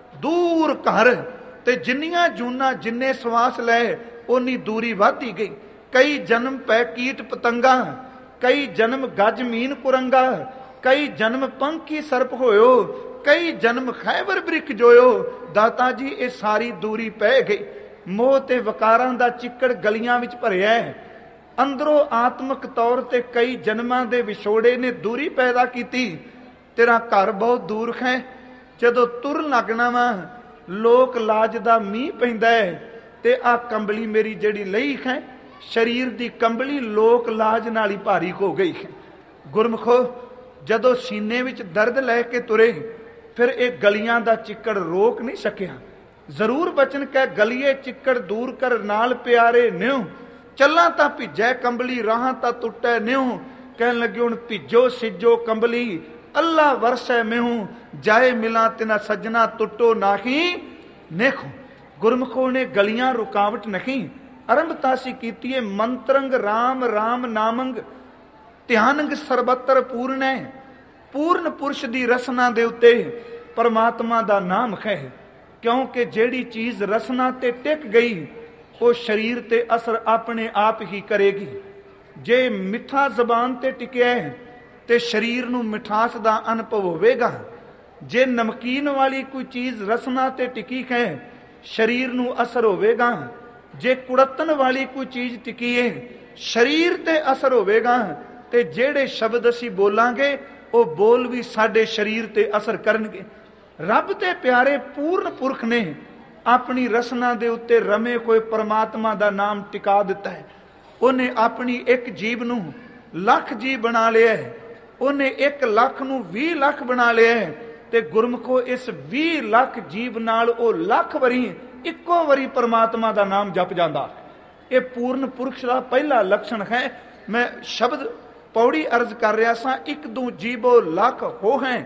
ਦੂਰ ਘਰ, ਤੇ ਜਿੰਨੀਆਂ ਜੂਨਾਂ ਜਿੰਨੇ ਸਵਾਸ ਲਏ ਉਨੀ ਦੂਰੀ ਵੱਧਦੀ ਗਈ। ਕਈ ਜਨਮ ਪੈ ਕੀਟ ਪਤੰਗਾਂ, ਕਈ ਜਨਮ ਗੱਜ ਮੀਨ ਕੁਰੰਗਾ, ਕਈ ਜਨਮ ਪੰਖੀ ਸਰਪ ਹੋਇਓ, ਕਈ ਜਨਮ ਖੈਬਰ ਬ੍ਰਿਖ ਜੋਇਓ। ਦਾਤਾ ਜੀ ਇਹ ਸਾਰੀ ਦੂਰੀ ਪੈ ਗਈ। ਮੋਹ ਤੇ ਵਕਾਰਾਂ ਦਾ ਚਿੱਕੜ ਗਲੀਆਂ ਵਿੱਚ ਭਰਿਆ ਹੈ। ਅੰਦਰੋਂ ਆਤਮਿਕ ਤੌਰ ਤੇ ਕਈ ਜਨਮਾਂ ਦੇ ਵਿਛੋੜੇ ਨੇ ਦੂਰੀ ਪੈਦਾ ਕੀਤੀ। ਤੇਰਾ ਘਰ ਬਹੁਤ ਦੂਰ ਹੈ। ਜਦੋਂ ਤੁਰਨ ਲੱਗਣਾ ਵਾ, ਲੋਕ ਲਾਜ ਦਾ ਮੀਂਹ ਪੈਂਦਾ ਹੈ, ਤੇ ਆ ਕੰਬਲੀ ਮੇਰੀ ਜਿਹੜੀ ਲਈ ਹੈ, ਸਰੀਰ ਦੀ ਕੰਬਲੀ ਲੋਕ ਲਾਜ ਨਾਲ ਹੀ ਭਾਰੀ ਹੋ ਗਈ ਹੈ। ਗੁਰਮੁਖੋ, ਜਦੋਂ ਸੀਨੇ ਵਿੱਚ ਦਰਦ ਲੈ ਕੇ ਤੁਰੇ, फिर एक गलियां दा चिक्कड़ रोक नहीं सकिया। जरूर बचन कह गलिए चिक्कड़ दूर कर नाल प्यारे न्यों, चला तां भिजै कंबली राहां तां टुटै न्यों। कहन लगे हुण भिजो सिजो कंबली अल्लाह वरसै म्यूं, जाए मिला तिना सजना टुटो नाही नेखो। गुरमुखों ने गलियां रुकावट नहीं, आरंभता सी कीती है मंत्रंग राम राम नामंग, ध्यानंग सर्बत्र पूर्ण है। पूर्ण पुरुष दी रसना दे उत्ते परमात्मा दा नाम है, क्योंकि जेड़ी चीज रसना ते टिक गई वो शरीर ते असर अपने आप ही करेगी। जे मिठा जबान ते टिकिया है ते शरीर नूं मिठास दा अनुभव होवेगा। जे नमकीन वाली कोई चीज रसना ते टिकी है शरीर नूं असर होवेगा। जे कुड़तन वाली कोई चीज टिकी है शरीर ते असर होवेगा। ते जेड़े शब्द असी बोलांगे वो बोल भी साडे शरीर ते असर करनगे। रब ते प्यारे पूर्ण पुरख ने अपनी रसना दे उत्ते रमे कोई परमात्मा दा नाम टिका दिता है। उन्हें अपनी एक जीव नूं लख जीव बना लिया है, उन्हें एक लख नूं भी लख बना लिया है। ते गुरमुखो इस भी लख जीव नाल ओ लख वरी इक्को वरी परमात्मा दा नाम जप जांदा। ये पूर्ण पुरुष दा पहला लक्षण है। मैं शब्द पौड़ी अर्ज कर रहा सा, एक दो जीवो लख हो हैं।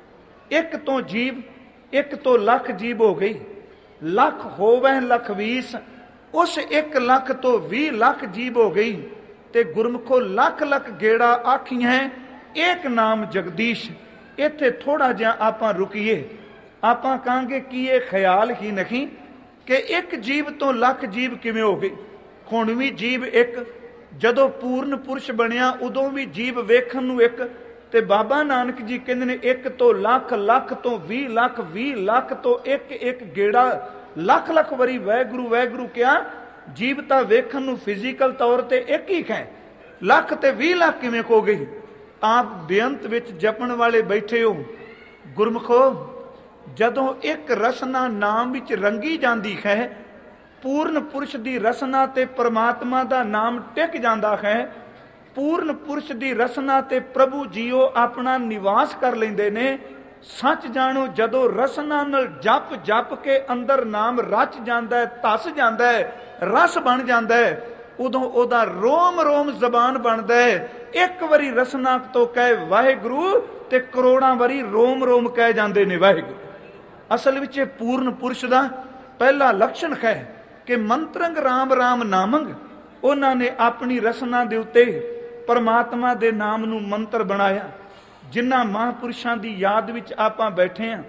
एक तो जीव एक तो लख जीव हो गई, लख होवे लख बीस, उस एक लख तो भी लख जीव हो गई। ते गुरमुखो लख लख गेड़ा आखी है एक नाम जगदीश। इत्थे थोड़ा जिहा आपां रुकीए, आपां कहांगे कि ये ख्याल ही नहीं कि एक जीव तो लख जीव किवें हो गई। हुण भी जीव एक, जदों पूर्ण पुरुष बनिया उदों भी जीव वेखण नूं एक। ते बाबा नानक जी कहंदे ने एक तो लख, लख तो भी लख, भी लख तो एक एक गेड़ा, लख लख वरी वैगुरु वैगुरु क्या। जीव तां वेखण नूं फिजिकल तौर ते एक ही है, लख ते भी लख किवें हो गई। आप बेअंत विच जपण वाले बैठे हो। गुरमुखो जदों एक रसना नाम विच रंगी जांदी है, पूर्ण पुरुष दी रसना ते परमात्मा दा नाम टिक जांदा है। पूर्ण पुरुष दी रसना ते प्रभु जीओ अपना निवास कर लेंदे ने। सच जानो जदों रसना नाल जप जप के अंदर नाम रच जांदा है, धस जांदा है, रस बन जांदा है, उदों ओदा रोम रोम जबान बनदा है। एक वरी रसना तो कहे वाहिगुरु ते करोड़ां वरी रोम रोम कह जांदे ने वाहिगुरु। असल विच पूर्ण पुरुष दा पहला लक्षण है कि मंत्रंग राम राम नामंग। उन्हां ने अपनी रसना दे उत्ते परमात्मा दे नाम नूं मंत्र बनाया। जिन्हां महापुरुषां दी याद विच आपां बैठे हैं,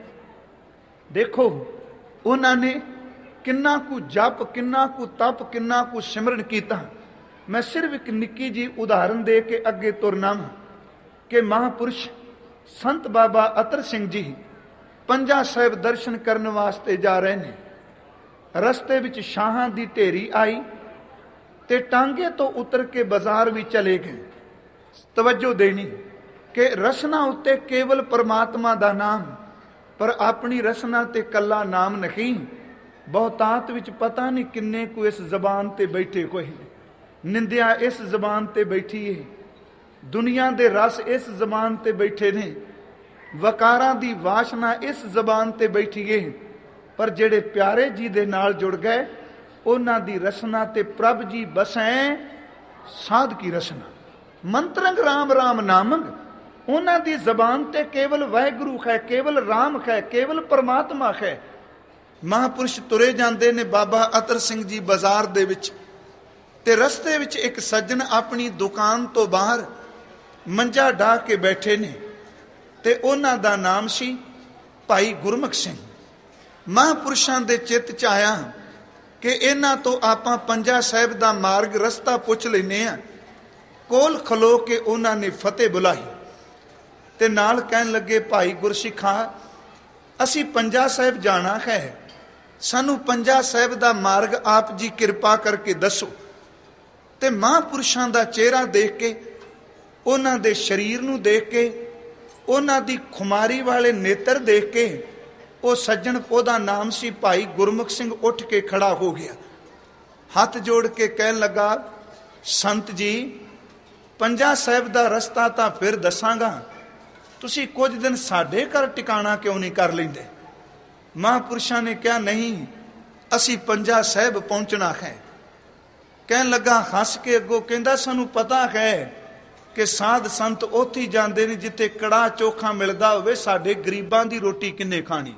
देखो उन्हां ने किन्ना कु जप, किन्ना कु तप, किन्ना कु सिमरन कीता। मैं सिर्फ एक निक्की जी उदाहरण दे के अगे तुरना कि महापुरुष संत बाबा अतर सिंह जी पंजा साहिब दर्शन करने वास्ते जा रहे ने। रस्ते विच शाहां दी ढेरी आई ते टांगे तो उतर के बाजार भी चले गए। तवज्जो देनी कि रसना उत्ते केवल परमात्मा दा नाम, पर अपनी रसना ते कला नाम नहीं। बहुतात विच पता नहीं किन्ने को इस जबान ते बैठे कोई निंदिया इस जबान ते बैठी है, दुनिया दे रस इस जबान ते बैठे ने, वकारां दी वासना इस जबान ते बैठी है। पर जेड़े प्यारे जी दे नाल जुड़ गए उन्हां दी रसना ते प्रभ जी बसैं साध की रसना। मंत्रंग राम राम नामंग। उन्हां दी जबान ते केवल वाहिगुरु है, केवल राम है, केवल परमात्मा है। महापुरुष तुरे जांदे ने बाबा अतर सिंह जी बाजार दे विच, ते रस्ते विच एक सज्जन अपनी दुकान तो बाहर मंजा ढा के बैठे ने ते उन्हां दा नाम सी भाई गुरमुख सिंह। महापुरुषां दे चित्त च आया कि इन्हां तो आपां पंजा साहिब दा मार्ग रस्ता पुछ लैने आ। कोल खलो के उन्हां ने फतेह बुलाई ते नाल कहन लगे भाई गुरसिखा असी पंजा साहिब जाना है, सानू पंजा साहिब दा मार्ग आप जी किरपा करके दसो। ते महापुरुषां दा चेहरा देख के, उन्हां दे शरीर नू देख के, उन्हां दी खुमारी वाले नेत्र देख के वो सज्जन ओदा नाम सी भाई गुरमुख सिंह उठ के खड़ा हो गया। हाथ जोड़ के कहन लगा संत जी पंजा साहिब दा रस्ता तां फिर दसांगा, ਤੁਸੀਂ ਕੁਝ ਦਿਨ ਸਾਡੇ ਘਰ ਟਿਕਾਣਾ ਕਿਉਂ ਨਹੀਂ ਕਰ ਲੈਂਦੇ? ਮਹਾਂਪੁਰਸ਼ਾਂ ਨੇ ਕਿਹਾ ਨਹੀਂ, ਅਸੀਂ ਪੰਜਾ ਸਾਹਿਬ ਪਹੁੰਚਣਾ ਹੈ। ਕਹਿਣ ਲੱਗਾ ਹੱਸ ਕੇ ਅੱਗੋਂ, ਕਹਿੰਦਾ ਸਾਨੂੰ ਪਤਾ ਹੈ ਕਿ ਸਾਧ ਸੰਤ ਉੱਥੇ ਹੀ ਜਾਂਦੇ ਨੇ ਜਿੱਥੇ ਕੜਾਹ ਚੋਖਾ ਮਿਲਦਾ ਹੋਵੇ, ਸਾਡੇ ਗਰੀਬਾਂ ਦੀ ਰੋਟੀ ਕਿੰਨੇ ਖਾਣੀ।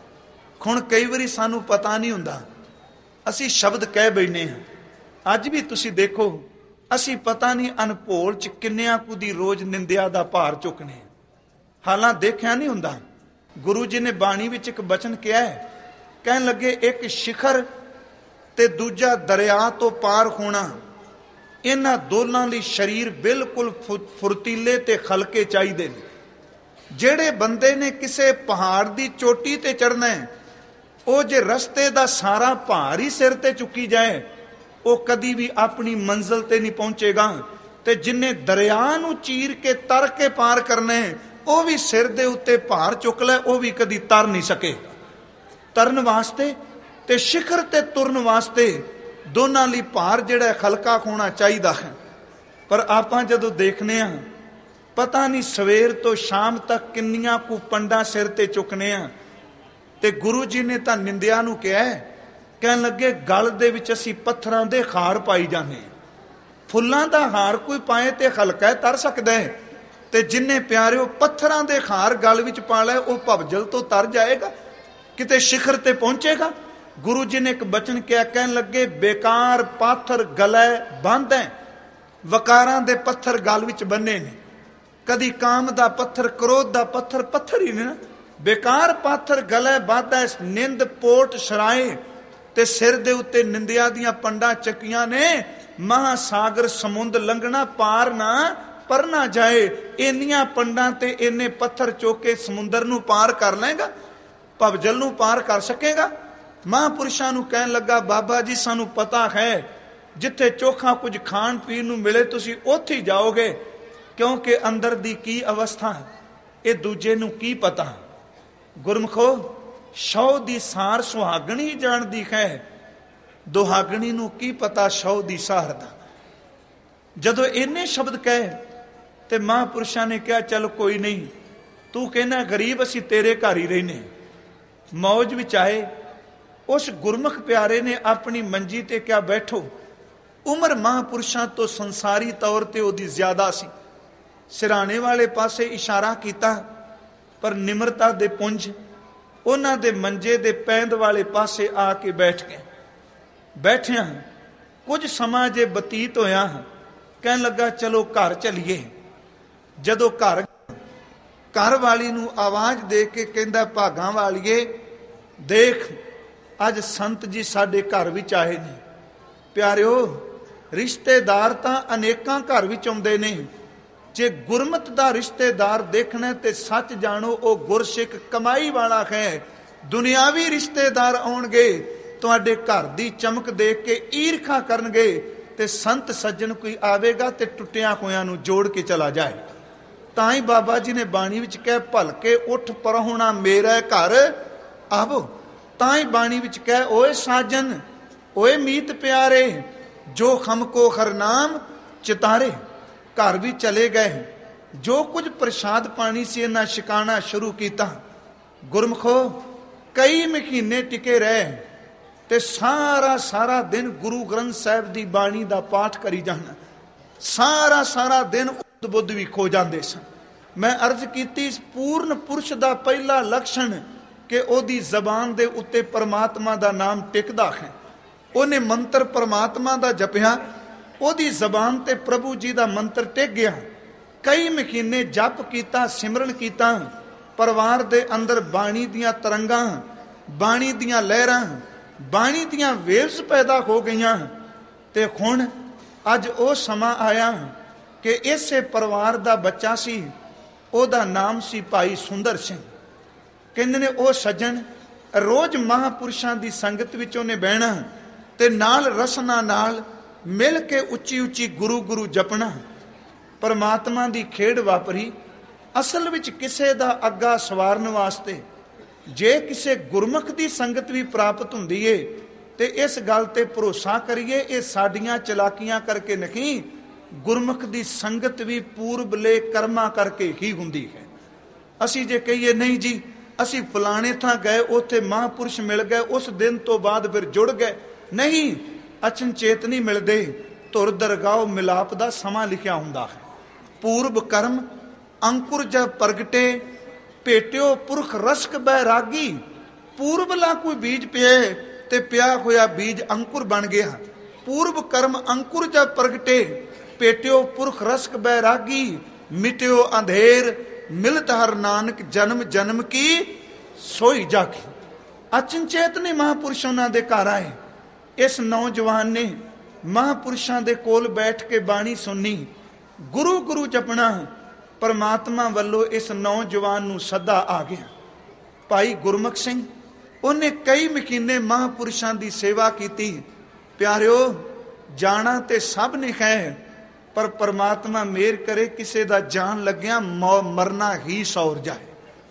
ਹੁਣ ਕਈ ਵਾਰੀ ਸਾਨੂੰ ਪਤਾ ਨਹੀਂ ਹੁੰਦਾ, ਅਸੀਂ ਸ਼ਬਦ ਕਹਿ ਬੈਠੇ ਹਾਂ। ਅੱਜ ਵੀ ਤੁਸੀਂ ਦੇਖੋ, ਅਸੀਂ ਪਤਾ ਨਹੀਂ ਅਨਭੋਲ ਚ ਕਿੰਨਿਆਂ ਕੁ ਦੀ ਰੋਜ਼ ਨਿੰਦਿਆ ਦਾ ਭਾਰ ਚੁੱਕਨੇ। ਹਾਲਾਂ ਦੇਖਿਆ ਨਹੀਂ ਹੁੰਦਾ। ਗੁਰੂ ਜੀ ਨੇ ਬਾਣੀ ਵਿੱਚ ਇੱਕ ਬਚਨ ਕਿਹਾ ਹੈ, ਕਹਿਣ ਲੱਗੇ ਇੱਕ ਸ਼ਿਖਰ ਤੇ ਦੂਜਾ ਦਰਿਆ ਤੋਂ ਪਾਰ ਹੋਣਾ, ਇਹਨਾਂ ਦੋਨਾਂ ਲਈ ਸਰੀਰ ਬਿਲਕੁਲ ਫੁਰਤੀਲੇ ਤੇ ਖਲਕੇ ਚਾਹੀਦੇ ਨੇ। ਜਿਹੜੇ ਬੰਦੇ ਨੇ ਕਿਸੇ ਪਹਾੜ ਦੀ ਚੋਟੀ ਤੇ ਚੜ੍ਹਨਾ ਹੈ, ਉਹ ਜੇ ਰਸਤੇ ਦਾ ਸਾਰਾ ਭਾਰ ਹੀ ਸਿਰ ਤੇ ਚੁੱਕੀ ਜਾਏ, ਉਹ ਕਦੀ ਵੀ ਆਪਣੀ ਮੰਜ਼ਿਲ ਤੇ ਨਹੀਂ ਪਹੁੰਚੇਗਾ। ਤੇ ਜਿੰਨੇ ਦਰਿਆ ਨੂੰ ਚੀਰ ਕੇ ਤਰ ਕੇ ਪਾਰ ਕਰਨਾ ਹੈ, ਉਹ ਵੀ ਸਿਰ ਦੇ ਉੱਤੇ ਭਾਰ ਚੁੱਕ ਲੈ, ਉਹ ਵੀ ਕਦੀ ਤਰ ਨਹੀਂ ਸਕੇਗਾ। ਤਰਨ ਵਾਸਤੇ ਤੇ ਸ਼ਿਖਰ ਤੇ ਤੁਰਨ ਵਾਸਤੇ ਦੋਨਾਂ ਲਈ ਭਾਰ ਜਿਹੜਾ ਖਲਕਾ ਹੋਣਾ ਚਾਹੀਦਾ ਹੈ। ਪਰ ਆਪਾਂ ਜਦੋਂ ਦੇਖਨੇ ਆ, ਪਤਾ ਨਹੀਂ ਸਵੇਰ ਤੋਂ ਸ਼ਾਮ ਤੱਕ ਕਿੰਨੀਆਂ ਕੁ ਪੰਡਾਂ ਸਿਰ ਤੇ ਚੁੱਕਨੇ ਆ। ਤੇ ਗੁਰੂ ਜੀ ਨੇ ਤਾਂ ਨਿੰਦਿਆ ਨੂੰ ਕਿਹਾ, ਕਹਿਣ ਲੱਗੇ ਗਲ ਦੇ ਵਿੱਚ ਅਸੀਂ ਪੱਥਰਾਂ ਦੇ ਹਾਰ ਪਾਈ ਜਾਂਦੇ। ਫੁੱਲਾਂ ਦਾ ਹਾਰ ਕੋਈ ਪਾਏ ਤੇ ਹਲਕਾ ਤਰ ਸਕਦਾ ਹੈ, ਤੇ ਜਿੰਨੇ ਪਿਆਰਿਓ ਪੱਥਰਾਂ ਦੇ ਹਾਰ ਗਲ ਵਿੱਚ ਪਾ ਲੈ, ਉਹ ਭਵਜਲ ਤੋਂ ਤਰ ਜਾਏਗਾ, ਕਿਤੇ ਸ਼ਿਖਰ ਤੇ ਪਹੁੰਚੇਗਾ। ਗੁਰੂ ਜੀ ਨੇ ਇੱਕ ਬਚਨ ਕਿਹਾ, ਕਹਿਣ ਲੱਗੇ ਬੇਕਾਰ ਪਾਥਰ ਗਲੇ ਬੰਦ ਹੈ, ਵਕਾਰਾਂ ਦੇ ਪੱਥਰ ਗਲ ਵਿੱਚ ਬੰਨੇ ਨੇ। ਕਦੀ ਕਾਮ ਦਾ ਪੱਥਰ, ਕ੍ਰੋਧ ਦਾ ਪੱਥਰ, ਪੱਥਰ ਹੀ ਨੇ ਨਾ। ਬੇਕਾਰ ਪਾਥਰ ਗਲੇ ਬੰਦ ਹੈ, ਨਿੰਦ ਪੋਟ ਸ਼ਰਾਏ, ਤੇ ਸਿਰ ਦੇ ਉੱਤੇ ਨਿੰਦਿਆ ਦੀਆਂ ਪੰਡਾਂ ਚੱਕੀਆਂ ਨੇ। ਮਹਾਸਾਗਰ ਸਮੁੰਦ ਲੰਘਣਾ ਪਾਰ ਨਾ ਪਰ ਨਾ ਜਾਏ। ਇੰਨੀਆਂ ਪੰਡਾਂ ਤੇ ਇੰਨੇ ਪੱਥਰ ਚੁੱਕ ਕੇ ਸਮੁੰਦਰ ਨੂੰ ਪਾਰ ਕਰ ਲਏਗਾ, ਭਵਜਲ ਨੂੰ ਪਾਰ ਕਰ ਸਕੇਗਾ? ਮਹਾਂਪੁਰਸ਼ਾਂ ਨੂੰ ਕਹਿਣ ਲੱਗਾ, ਬਾਬਾ ਜੀ ਸਾਨੂੰ ਪਤਾ ਹੈ ਜਿੱਥੇ ਚੋਖਾ ਕੁਝ ਖਾਣ ਪੀਣ ਨੂੰ ਮਿਲੇ ਤੁਸੀਂ ਉੱਥੇ ਹੀ ਜਾਓਗੇ, ਕਿਉਂਕਿ ਅੰਦਰ ਦੀ ਕੀ ਅਵਸਥਾ ਇਹ ਦੂਜੇ ਨੂੰ ਕੀ ਪਤਾ। ਗੁਰਮਖੋ, ਸ਼ੌ ਦੀ ਸਾਰ ਸੁਹਾਗਣੀ ਜਾਣਦੀ ਹੈ, ਦੁਹਾਗਣੀ ਨੂੰ ਕੀ ਪਤਾ ਸ਼ੌ ਦੀ ਸਾਰ ਦਾ। ਜਦੋਂ ਇੰਨੇ ਸ਼ਬਦ ਕਹੇ ਤੇ ਮਹਾਂਪੁਰਸ਼ਾਂ ਨੇ ਕਿਹਾ, ਚੱਲ ਕੋਈ ਨਹੀਂ, ਤੂੰ ਕਹਿੰਦਾ ਗਰੀਬ ਅਸੀਂ ਤੇਰੇ ਘਰ ਹੀ ਰਹਿਨੇ। ਮੌਜ ਵਿੱਚ ਆਏ। ਉਸ ਗੁਰਮੁਖ ਪਿਆਰੇ ਨੇ ਆਪਣੀ ਮੰਜੀ ਤੇ ਕਿਹਾ ਬੈਠੋ। ਉਮਰ ਮਹਾਂਪੁਰਸ਼ਾਂ ਤੋਂ ਸੰਸਾਰੀ ਤੌਰ ਤੇ ਉਹਦੀ ਜ਼ਿਆਦਾ ਸੀ। ਸਿਰਾਣੇ ਵਾਲੇ ਪਾਸੇ ਇਸ਼ਾਰਾ ਕੀਤਾ, ਪਰ ਨਿਮਰਤਾ ਦੇ ਪੁੰਜ ਉਹਨਾਂ ਦੇ ਮੰਜੇ ਦੇ ਪੈਂਦ ਵਾਲੇ ਪਾਸੇ ਆ ਕੇ ਬੈਠ ਗਏ। ਬੈਠਿਆਂ ਕੁਝ ਸਮਾਂ ਜੇ ਬਤੀਤ ਹੋਇਆ, ਕਹਿਣ ਲੱਗਾ ਚਲੋ ਘਰ ਚਲੀਏ। ਜਦੋਂ ਘਰ ਘਰ ਵਾਲੀ ਨੂੰ ਆਵਾਜ਼ ਦੇ ਕੇ ਕਹਿੰਦਾ, ਭਾਗਾਂ ਵਾਲੀਏ ਦੇਖ, ਅੱਜ ਸੰਤ ਜੀ ਸਾਡੇ ਘਰ ਵਿੱਚ ਆਏ ਨੇ। ਪਿਆਰਿਓ, ਰਿਸ਼ਤੇਦਾਰ ਤਾਂ ਅਨੇਕਾਂ ਘਰ ਵਿੱਚ ਆਉਂਦੇ ਨੇ। ਜੇ ਗੁਰਮਤ ਦਾ ਰਿਸ਼ਤੇਦਾਰ ਦੇਖਣਾ ਤੇ ਸੱਚ ਜਾਣੋ, ਉਹ ਗੁਰਸਿੱਖ ਕਮਾਈ ਵਾਲਾ ਹੈ। ਦੁਨਿਆਵੀ ਰਿਸ਼ਤੇਦਾਰ ਆਉਣਗੇ, ਤੁਹਾਡੇ ਘਰ ਦੀ ਚਮਕ ਦੇਖ ਕੇ ਈਰਖਾ ਕਰਨਗੇ, ਤੇ ਸੰਤ ਸੱਜਣ ਕੋਈ ਆਵੇਗਾ ਤੇ ਟੁੱਟਿਆਂ ਹੋਇਆਂ ਨੂੰ ਜੋੜ ਕੇ ਚਲਾ ਜਾਏਗਾ। ਤਾਂ ਹੀ ਬਾਬਾ ਜੀ ਨੇ ਬਾਣੀ ਵਿੱਚ ਕਹਿ, ਭਲਕੇ ਉੱਠ ਪਰਹੁਣਾ ਮੇਰਾ ਘਰ ਆਵੋ। ਤਾਂ ਹੀ ਬਾਣੀ ਵਿੱਚ ਕਹਿ, ਓਏ ਸਾਜਨ ਓਏ ਮੀਤ ਪਿਆਰੇ, ਜੋ ਹਮਕੋ ਹਰਨਾਮ ਚਿਤਾਰੇ। ਘਰ ਵੀ ਚਲੇ ਗਏ। ਜੋ ਕੁਝ ਪ੍ਰਸ਼ਾਦ ਪਾਣੀ ਸੀ ਇਹਨਾਂ ਛਕਾਣਾ ਸ਼ੁਰੂ ਕੀਤਾ। ਗੁਰਮਖੋ, ਕਈ ਮਹੀਨੇ ਟਿਕੇ ਰਹੇ ਤੇ ਸਾਰਾ ਸਾਰਾ ਦਿਨ ਗੁਰੂ ਗ੍ਰੰਥ ਸਾਹਿਬ ਦੀ ਬਾਣੀ ਦਾ ਪਾਠ ਕਰੀ ਜਾਣਾ। ਸਾਰਾ ਸਾਰਾ ਦਿਨ ਉਦ ਬੁੱਧ ਵੀ ਖੋ ਜਾਂਦੇ ਸਨ। ਮੈਂ ਅਰਜ਼ ਕੀਤੀ, ਪੂਰਨ ਪੁਰਸ਼ ਦਾ ਪਹਿਲਾ ਲਕਸ਼ਣ ਕਿ ਉਹਦੀ ਜ਼ਬਾਨ ਦੇ ਉੱਤੇ ਪਰਮਾਤਮਾ ਦਾ ਨਾਮ ਟਿਕਦਾ ਹੈ। ਉਹਨੇ ਮੰਤਰ ਪਰਮਾਤਮਾ ਦਾ ਜਪਿਆ, ਉਹਦੀ ਜ਼ਬਾਨ ਤੇ ਪ੍ਰਭੂ ਜੀ ਦਾ ਮੰਤਰ ਟਿਕ ਗਿਆ। ਕਈ ਮਹੀਨੇ ਜਪ ਕੀਤਾ, ਸਿਮਰਨ ਕੀਤਾ। ਪਰਿਵਾਰ ਦੇ ਅੰਦਰ ਬਾਣੀ ਦੀਆਂ ਤਰੰਗਾਂ, ਬਾਣੀ ਦੀਆਂ ਲਹਿਰਾਂ, ਬਾਣੀ ਦੀਆਂ ਵੇਵਸ ਪੈਦਾ ਹੋ ਗਈਆਂ। ਤੇ ਹੁਣ ਅੱਜ ਉਹ ਸਮਾਂ ਆਇਆ ਕਿ ਇਸੇ ਪਰਿਵਾਰ ਦਾ ਬੱਚਾ ਸੀ, ਉਹਦਾ ਨਾਮ ਸੀ ਭਾਈ ਸੁੰਦਰ ਸਿੰਘ। ਕਹਿੰਦੇ ਨੇ ਉਹ ਸੱਜਣ ਰੋਜ਼ ਮਹਾਂਪੁਰਸ਼ਾਂ ਦੀ ਸੰਗਤ ਵਿੱਚ ਉਹਨੇ ਬਹਿਣਾ ਤੇ ਨਾਲ ਰਸਨਾ ਨਾਲ ਮਿਲ ਕੇ ਉੱਚੀ ਉੱਚੀ ਗੁਰੂ ਗੁਰੂ ਜਪਣਾ। ਪਰਮਾਤਮਾ ਦੀ ਖੇਡ ਵਾਪਰੀ। ਅਸਲ ਵਿੱਚ ਕਿਸੇ ਦਾ ਅੱਗਾ ਸਵਾਰਨ ਵਾਸਤੇ ਜੇ ਕਿਸੇ ਗੁਰਮੁਖ ਦੀ ਸੰਗਤ ਵੀ ਪ੍ਰਾਪਤ ਹੁੰਦੀ ਏ ਤੇ ਇਸ ਗੱਲ ਤੇ ਭਰੋਸਾ ਕਰੀਏ, ਇਹ ਸਾਡੀਆਂ ਚਲਾਕੀਆਂ ਕਰਕੇ ਨਹੀਂ, ਗੁਰਮੁਖ ਦੀ ਸੰਗਤ ਵੀ ਪੂਰਬਲੇ ਕਰਮਾਂ ਕਰਕੇ ਹੀ ਹੁੰਦੀ ਹੈ। ਅਸੀਂ ਜੇ ਕਹੀਏ ਨਹੀਂ ਜੀ ਅਸੀਂ ਫਲਾਣੇ ਥਾਂ ਗਏ, ਉੱਥੇ ਮਹਾਂਪੁਰਸ਼ ਮਿਲ ਗਏ, ਉਸ ਦਿਨ ਤੋਂ ਬਾਅਦ ਫਿਰ ਜੁੜ ਗਏ, ਨਹੀਂ, ਅਚਨਚੇਤ ਨਹੀਂ ਮਿਲਦੇ। ਧੁਰ ਦਰਗਾਹ ਮਿਲਾਪ ਦਾ ਸਮਾਂ ਲਿਖਿਆ ਹੁੰਦਾ ਹੈ। ਪੂਰਬ ਕਰਮ ਅੰਕੁਰ ਜਬ ਪ੍ਰਗਟੇ, ਭੇਟਿਓ ਪੁਰਖ ਰਸਕ ਬੈਰਾਗੀ। ਪੂਰਬਲਾ ਕੋਈ ਬੀਜ ਪਿਆ ਤੇ ਪਿਆ ਹੋਇਆ ਬੀਜ ਅੰਕੁਰ ਬਣ ਗਿਆ। ਪੂਰਬ ਕਰਮ ਅੰਕੁਰ ਜਬ ਪ੍ਰਗਟੇ, ਭੇਟਿਓ ਪੁਰਖ ਰਸਕ ਬੈਰਾਗੀ। ਮਿਟਿਓ ਅੰਧੇਰ ਮਿਲਤ ਹਰ ਨਾਨਕ, ਜਨਮ ਜਨਮ ਕੀ ਸੋਈ ਜਾਗੀ। ਅਚਨਚੇਤ ਨੇ ਮਹਾਂਪੁਰਸ਼ ਉਹਨਾਂ ਦੇ ਘਰ ਆਏ। ਇਸ ਨੌਜਵਾਨ ਨੇ ਮਹਾਂਪੁਰਸ਼ਾਂ ਦੇ ਕੋਲ ਬੈਠ ਕੇ ਬਾਣੀ ਸੁਣੀ, ਗੁਰੂ ਗੁਰੂ ਜਪਣਾ। ਪਰਮਾਤਮਾ ਵੱਲੋਂ ਇਸ ਨੌਜਵਾਨ ਨੂੰ ਸੱਦਾ ਆ ਗਿਆ। ਭਾਈ ਗੁਰਮੁਖ ਸਿੰਘ, ਉਹਨੇ ਕਈ ਮਹੀਨੇ ਮਹਾਂਪੁਰਸ਼ਾਂ ਦੀ ਸੇਵਾ ਕੀਤੀ। ਪਿਆਰਿਓ, ਜਾਣਾ ਤੇ ਸਭ ਨੇ ਹੈ, ਪਰ ਪਰਮਾਤਮਾ ਮਿਹਰ ਕਰੇ ਕਿਸੇ ਦਾ ਜਾਣ ਲੱਗਿਆ ਮਰਨਾ ਹੀ ਸੌਰ ਜਾਏ,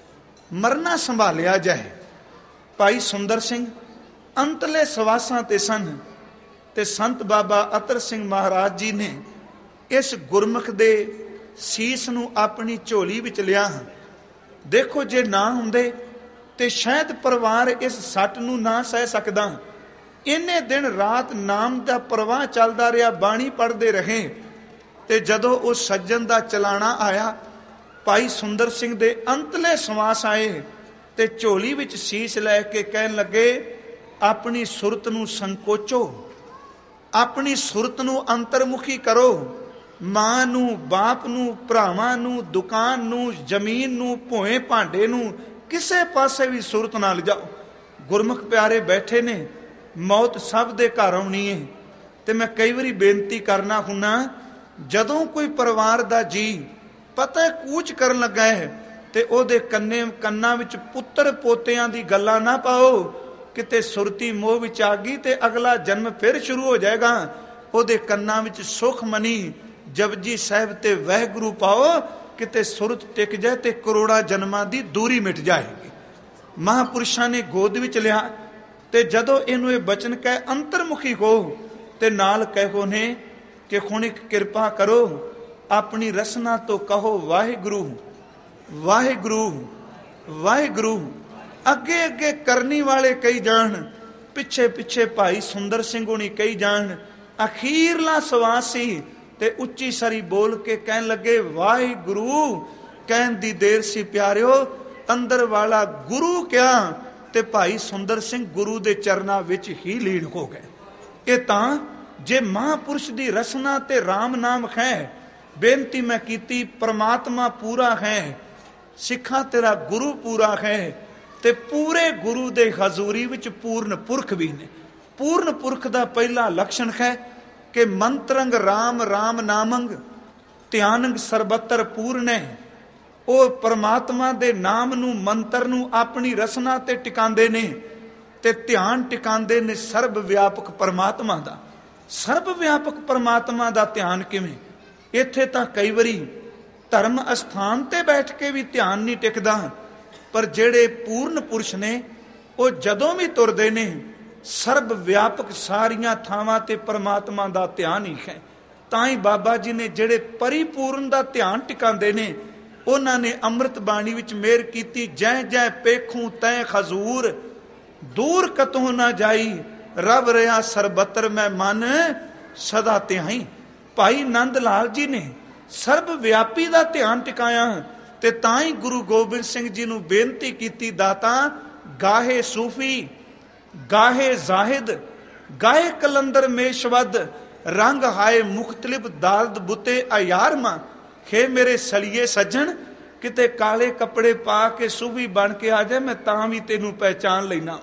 ਮਰਨਾ ਸੰਭਾਲਿਆ ਜਾਏ। ਭਾਈ ਸੁੰਦਰ ਸਿੰਘ ਅੰਤਲੇ ਸਵਾਸਾਂ ਤੇ ਸਨ, ਤੇ ਸੰਤ ਬਾਬਾ ਅਤਰ ਸਿੰਘ ਮਹਾਰਾਜ ਜੀ ਨੇ ਇਸ ਗੁਰਮੁਖ ਦੇ ਸੀਸ ਨੂੰ ਆਪਣੀ ਝੋਲੀ ਵਿੱਚ ਲਿਆ। ਦੇਖੋ, ਜੇ ਨਾ ਹੁੰਦੇ ਤੇ ਸ਼ਾਇਦ ਪਰਿਵਾਰ ਇਸ ਸੱਟ ਨੂੰ ਨਾ ਸਹਿ ਸਕਦਾ। ਇੰਨੇ ਦਿਨ ਰਾਤ ਨਾਮ ਦਾ ਪ੍ਰਵਾਹ ਚੱਲਦਾ ਰਿਹਾ, ਬਾਣੀ ਪੜ੍ਹਦੇ ਰਹੇ, ਤੇ ਜਦੋਂ ਉਹ ਸੱਜਣ ਦਾ ਚਲਾਣਾ ਆਇਆ, ਭਾਈ ਸੁੰਦਰ ਸਿੰਘ ਦੇ ਅੰਤਲੇ ਸਵਾਸ ਆਏ ਤੇ ਝੋਲੀ ਵਿੱਚ ਸੀਸ ਲੈ ਕੇ ਕਹਿਣ ਲੱਗੇ, ਆਪਣੀ ਸੁਰਤ ਨੂੰ ਸੰਕੋਚੋ, ਆਪਣੀ ਸੁਰਤ ਨੂੰ ਅੰਤਰਮੁਖੀ ਕਰੋ। ਮਾਂ ਨੂੰ, ਬਾਪ ਨੂੰ, ਭਰਾਵਾਂ ਨੂੰ, ਦੁਕਾਨ ਨੂੰ, ਜ਼ਮੀਨ ਨੂੰ, ਭੋਏ ਭਾਂਡੇ ਨੂੰ, ਕਿਸੇ ਪਾਸੇ ਵੀ ਸੁਰਤ ਨਾ ਲਿਜਾਓ। ਗੁਰਮੁਖ ਪਿਆਰੇ ਬੈਠੇ ਨੇ, ਮੌਤ ਸਭ ਦੇ ਘਰ ਆਉਣੀ ਹੈ। ਤੇ ਮੈਂ ਕਈ ਵਾਰੀ ਬੇਨਤੀ ਕਰਨਾ ਹੁੰਨਾ, ਜਦੋਂ ਕੋਈ ਪਰਿਵਾਰ ਦਾ ਜੀ ਪਤਾ ਕੂਚ ਕਰਨ ਲੱਗਾ ਹੈ ਤੇ ਉਹਦੇ ਕੰਨੇ ਕੰਨਾਂ ਵਿੱਚ ਪੁੱਤਰ ਪੋਤਿਆਂ ਦੀ ਗੱਲਾਂ ਨਾ ਪਾਓ। ਕਿਤੇ ਸੁਰਤੀ ਮੋਹ ਵਿੱਚ ਆ ਗਈ ਤੇ ਅਗਲਾ ਜਨਮ ਫਿਰ ਸ਼ੁਰੂ ਹੋ ਜਾਏਗਾ। ਉਹਦੇ ਕੰਨਾਂ ਵਿੱਚ ਸੁਖ ਮਨੀ ਜਪਜੀ ਸਾਹਿਬ ਤੇ ਵਾਹਿਗੁਰੂ ਪਾਓ, ਕਿਤੇ ਸੁਰਤ ਟਿਕ ਜਾਏ ਤੇ ਕਰੋੜਾਂ ਜਨਮਾਂ ਦੀ ਦੂਰੀ ਮਿਟ ਜਾਏਗੀ। ਮਹਾਂਪੁਰਸ਼ਾਂ ਨੇ ਗੋਦ ਵਿੱਚ ਲਿਆ ਤੇ ਜਦੋਂ ਇਹਨੂੰ ਇਹ ਬਚਨ ਕਹੇ ਅੰਤਰਮੁਖੀ ਹੋ, ਤੇ ਨਾਲ ਕਹੋ ਨੇ ਕਿ ਹੁਣ ਇੱਕ ਕਿਰਪਾ ਕਰੋ, ਆਪਣੀ ਰਸਨਾ ਤੋਂ ਕਹੋ ਵਾਹਿਗੁਰੂ ਵਾਹਿਗੁਰੂ ਵਾਹਿਗੁਰੂ। ਅੱਗੇ ਅੱਗੇ ਕਰਨੀ ਵਾਲੇ ਕਈ ਜਾਣ, ਪਿੱਛੇ ਪਿੱਛੇ ਭਾਈ ਸੁੰਦਰ ਸਿੰਘ ਹੋਣੀ ਕਈ ਜਾਣ। ਅਖੀਰਲਾ ਸਵਾਸ ਸੀ ਤੇ ਉੱਚੀ ਸਰੀ ਬੋਲ ਕੇ ਕਹਿਣ ਲੱਗੇ ਵਾਹਿਗੁਰੂ। ਕਹਿਣ ਦੀ ਦੇਰ ਸੀ ਪਿਆਰਿਓ, ਅੰਦਰ ਵਾਲਾ ਗੁਰੂ ਕਿਹਾ ਤੇ ਭਾਈ ਸੁੰਦਰ ਸਿੰਘ ਗੁਰੂ ਦੇ ਚਰਨਾਂ ਵਿੱਚ ਹੀ ਲੀਨ ਹੋ ਗਏ। ਇਹ ਤਾਂ ਜੇ ਮਹਾਂਪੁਰਸ਼ ਦੀ ਰਸਨਾ ਤੇ ਰਾਮ ਨਾਮ ਹੈ। ਬੇਨਤੀ ਮੈਂ ਕੀਤੀ, ਪਰਮਾਤਮਾ ਪੂਰਾ ਹੈ, ਸਿੱਖਾਂ ਤੇਰਾ ਗੁਰੂ ਪੂਰਾ ਹੈ, ਤੇ ਪੂਰੇ ਗੁਰੂ ਦੇ ਹਜ਼ੂਰੀ ਵਿੱਚ ਪੂਰਨ ਪੁਰਖ ਵੀ ਨੇ। ਪੂਰਨ ਪੁਰਖ ਦਾ ਪਹਿਲਾ ਲਕਸ਼ਣ ਹੈ ਕਿ ਮੰਤਰੰਗ ਰਾਮ ਰਾਮ ਨਾਮੰਗ, ਧਿਆਨੰਗ ਸਰਬੱਤਰ ਪੂਰਨ ਹੈ। ਉਹ ਪਰਮਾਤਮਾ ਦੇ ਨਾਮ ਨੂੰ, ਮੰਤਰ ਨੂੰ ਆਪਣੀ ਰਸਨਾ ਤੇ ਟਿਕਾਉਂਦੇ ਨੇ ਤੇ ਧਿਆਨ ਟਿਕਾਉਂਦੇ ਨੇ ਸਰਬ ਵਿਆਪਕ ਪਰਮਾਤਮਾ ਦਾ। ਸਰਬ ਵਿਆਪਕ ਪਰਮਾਤਮਾ ਦਾ ਧਿਆਨ ਕਿਵੇਂ? ਇੱਥੇ ਤਾਂ ਕਈ ਵਾਰੀ ਧਰਮ ਅਸਥਾਨ ਤੇ ਬੈਠ ਕੇ ਵੀ ਧਿਆਨ ਨਹੀਂ ਟਿਕਦਾ, ਪਰ ਜਿਹੜੇ ਪੂਰਨ ਪੁਰਸ਼ ਨੇ ਉਹ ਜਦੋਂ ਵੀ ਤੁਰਦੇ ਨੇ ਸਰਬ ਵਿਆਪਕ ਸਾਰੀਆਂ ਥਾਵਾਂ ਤੇ ਪਰਮਾਤਮਾ ਦਾ ਧਿਆਨ ਹੀ ਹੈ। ਤਾਂ ਹੀ ਬਾਬਾ ਜੀ ਨੇ ਜਿਹੜੇ ਪਰਿਪੂਰਨ ਦਾ ਧਿਆਨ ਟਿਕਾਉਂਦੇ ਨੇ, ਉਹਨਾਂ ਨੇ ਅੰਮ੍ਰਿਤ ਬਾਣੀ ਵਿੱਚ ਮਿਹਰ ਕੀਤੀ, ਜੈ ਜੈ ਪੇਖੂ ਤੈ ਖਜ਼ੂਰ, ਦੂਰ ਕਤੋਂ ਨਾ ਜਾਈ, ਰਬ ਰਿਹਾ ਸਰਬੱਤਰ ਮੈਂ ਮਨ ਸਦਾ ਧਿਆਈ। ਭਾਈ ਨੰਦ ਲਾਲ ਜੀ ਨੇ ਸਰਬ ਵਿਆਪੀ ਦਾ ਧਿਆਨ ਟਿਕਾਇਆ, ਤੇ ਤਾਂ ਹੀ ਗੁਰੂ ਗੋਬਿੰਦ ਸਿੰਘ ਜੀ ਨੂੰ ਬੇਨਤੀ ਕੀਤੀ, ਦਾਤਾ ਗਾਹੇ ਸੂਫੀ ਗਾਹੇ ਜ਼ਾਹਿਦ, ਗਾਏ ਕਲੰਦਰ ਮੇਸ਼ਵਦ, ਰੰਗ ਹਾਏ ਮੁਖਤਲਿਫ ਦਾਰਦ ਬੁੱਤੇ ਅਯਾਰਮਾ। ਖੇ ਮੇਰੇ ਸਲੀਏ ਸੱਜਣ, ਕਿਤੇ ਕਾਲੇ ਕੱਪੜੇ ਪਾ ਕੇ ਸੂਫੀ ਬਣ ਕੇ ਆ ਜਾਏ, ਮੈਂ ਤਾਂ ਵੀ ਤੈਨੂੰ ਪਹਿਚਾਨ ਲੈਣਾ।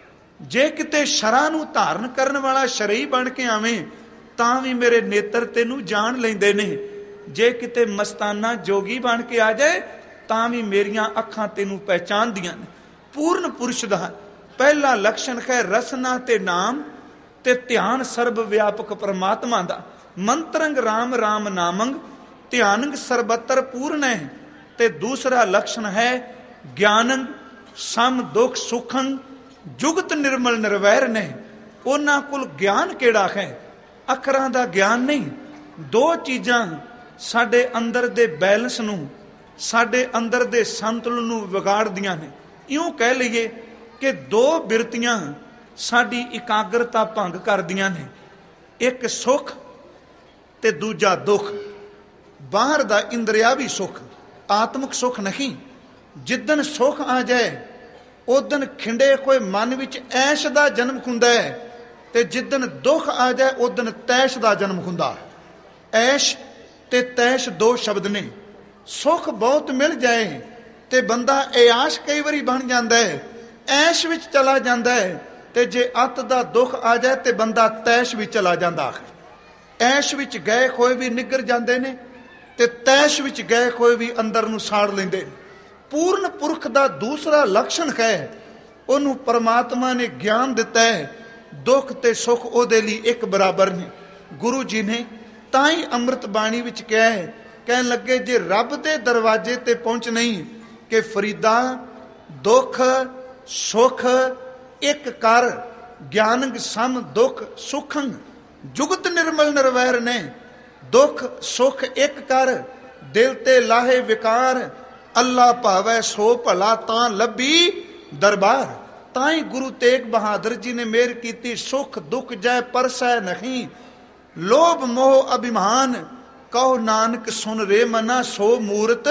ਜੇ ਕਿਤੇ ਸ਼ਰਾਂ ਨੂੰ ਧਾਰਨ ਕਰਨ ਵਾਲਾ ਸ਼ਰਈ ਬਣ ਕੇ ਆਵੇਂ, ਤਾਂ ਵੀ ਮੇਰੇ ਨੇਤਰ ਤੈਨੂੰ ਜਾਣ ਲੈਂਦੇ ਨੇ। ਜੇ ਕਿਤੇ ਮਸਤਾਨਾ ਜੋਗੀ ਬਣ ਕੇ ਆ ਜਾਏ, ਤਾਂ ਵੀ ਮੇਰੀਆਂ ਅੱਖਾਂ ਤੈਨੂੰ ਪਹਿਚਾਨਦੀਆਂ ਨੇ। ਪੂਰਨ ਪੁਰਸ਼ ਦਾ ਪਹਿਲਾ ਲਕਸ਼ਣ ਹੈ ਰਸਨਾ ਤੇ ਨਾਮ ਤੇ ਧਿਆਨ ਸਰਬ ਵਿਆਪਕ ਪਰਮਾਤਮਾ ਦਾ। ਮੰਤਰੰਗ ਰਾਮ ਰਾਮ ਨਾਮੰਗ, ਧਿਆਨੰਗ ਸਰਬੱਤਰ ਪੂਰਨ ਹੈ। ਤੇ ਦੂਸਰਾ ਲਕਸ਼ਣ ਹੈ ਗਿਆਨੰਗ ਸਮ ਦੁਖ ਸੁਖੰਗ, ਜੁਗਤ ਨਿਰਮਲ ਨਿਰਵੈਰ ਨੇ। ਉਹਨਾਂ ਕੋਲ ਗਿਆਨ ਕਿਹੜਾ ਹੈ? ਅੱਖਰਾਂ ਦਾ ਗਿਆਨ ਨਹੀਂ। ਦੋ ਚੀਜ਼ਾਂ ਸਾਡੇ ਅੰਦਰ ਦੇ ਬੈਲੈਂਸ ਨੂੰ, ਸਾਡੇ ਅੰਦਰ ਦੇ ਸੰਤੁਲਨ ਨੂੰ ਵਿਗਾੜਦੀਆਂ ਨੇ। ਇਉਂ ਕਹਿ ਲਈਏ ਕਿ ਦੋ ਬਿਰਤੀਆਂ ਸਾਡੀ ਇਕਾਗਰਤਾ ਭੰਗ ਕਰਦੀਆਂ ਨੇ, ਇੱਕ ਸੁੱਖ ਤੇ ਦੂਜਾ ਦੁੱਖ। ਬਾਹਰ ਦਾ ਇੰਦਰਿਆਵੀ ਸੁੱਖ, ਆਤਮਿਕ ਸੁੱਖ ਨਹੀਂ। ਜਿੱਦਣ ਸੁੱਖ ਆ ਜਾਏ ਉਦਣ ਖਿੰਡੇ ਕੋਈ ਮਨ ਵਿੱਚ ਐਸ਼ ਦਾ ਜਨਮ ਹੁੰਦਾ ਹੈ, ਤੇ ਜਿੱਦਣ ਦੁੱਖ ਆ ਜਾਏ ਉਦਣ ਤੈਸ਼ ਦਾ ਜਨਮ ਹੁੰਦਾ ਹੈ। ਐਸ਼ ਤੇ ਤੈਸ਼ ਦੋ ਸ਼ਬਦ ਨੇ। ਸੁੱਖ ਬਹੁਤ ਮਿਲ ਜਾਏ ਤੇ ਬੰਦਾ ਐਆਸ਼ ਕਈ ਵਾਰੀ ਬਣ ਜਾਂਦਾ ਹੈ, ਐਸ਼ ਵਿੱਚ ਚਲਾ ਜਾਂਦਾ ਹੈ, ਤੇ ਜੇ ਅੱਤ ਦਾ ਦੁੱਖ ਆ ਜਾਏ ਤੇ ਬੰਦਾ ਤੈਸ਼ ਵਿੱਚ ਚਲਾ ਜਾਂਦਾ ਹੈ। ਐਸ਼ ਵਿੱਚ ਗਏ ਹੋਏ ਵੀ ਨਿੱਗਰ ਜਾਂਦੇ ਨੇ ਤੇ ਤੈਸ਼ ਵਿੱਚ ਗਏ ਹੋਏ ਵੀ ਅੰਦਰ ਨੂੰ ਸਾੜ ਲੈਂਦੇ ਨੇ। ਪੂਰਨ ਪੁਰਖ ਦਾ ਦੂਸਰਾ ਲਕਸ਼ਣ ਹੈ, ਉਹਨੂੰ ਪਰਮਾਤਮਾ ਨੇ ਗਿਆਨ ਦਿੱਤਾ ਹੈ, ਦੁੱਖ ਤੇ ਸੁੱਖ ਉਹਦੇ ਲਈ ਇੱਕ ਬਰਾਬਰ ਨੇ। ਗੁਰੂ ਜੀ ਨੇ ਤਾਂ ਹੀ ਅੰਮ੍ਰਿਤ ਬਾਣੀ ਵਿੱਚ ਕਿਹਾ ਹੈ, ਕਹਿਣ ਲੱਗੇ ਜੇ ਰੱਬ ਦੇ ਦਰਵਾਜ਼ੇ ਤੇ ਪਹੁੰਚ ਨਹੀਂ ਕਿ ਫਰੀਦਾ ਦੁੱਖ ਸੁੱਖ ਇੱਕ ਕਰ, ਗਿਆਨੰਗ ਸਮ ਦੁੱਖ ਸੁਖੰਗ, ਜੁਗਤ ਨਿਰਮਲ ਨਿਰਵੈਰ ਨੇ। ਦੁੱਖ ਸੁੱਖ ਇੱਕ ਕਰ, ਦਿਲ ਤੇ ਲਾਹੇ ਵਿਕਾਰ, ਅੱਲਾ ਭਾਵੈ ਸੋ ਭਲਾ ਤਾਂ ਲੱਭੀ ਦਰਬਾਰ। ਤਾਂ ਹੀ ਗੁਰੂ ਤੇਗ ਬਹਾਦਰ ਜੀ ਨੇ ਮਿਹਰ ਕੀਤੀ, ਸੁੱਖ ਦੁੱਖ ਜੈ ਪਰਸੈ ਨਹੀਂ, ਲੋਭ ਮੋਹ ਅਭਿਮਾਨ, ਕਹੋ ਨਾਨਕ ਸੁਨ ਰੇ ਮਨਾ ਸੋ ਮੂਰਤ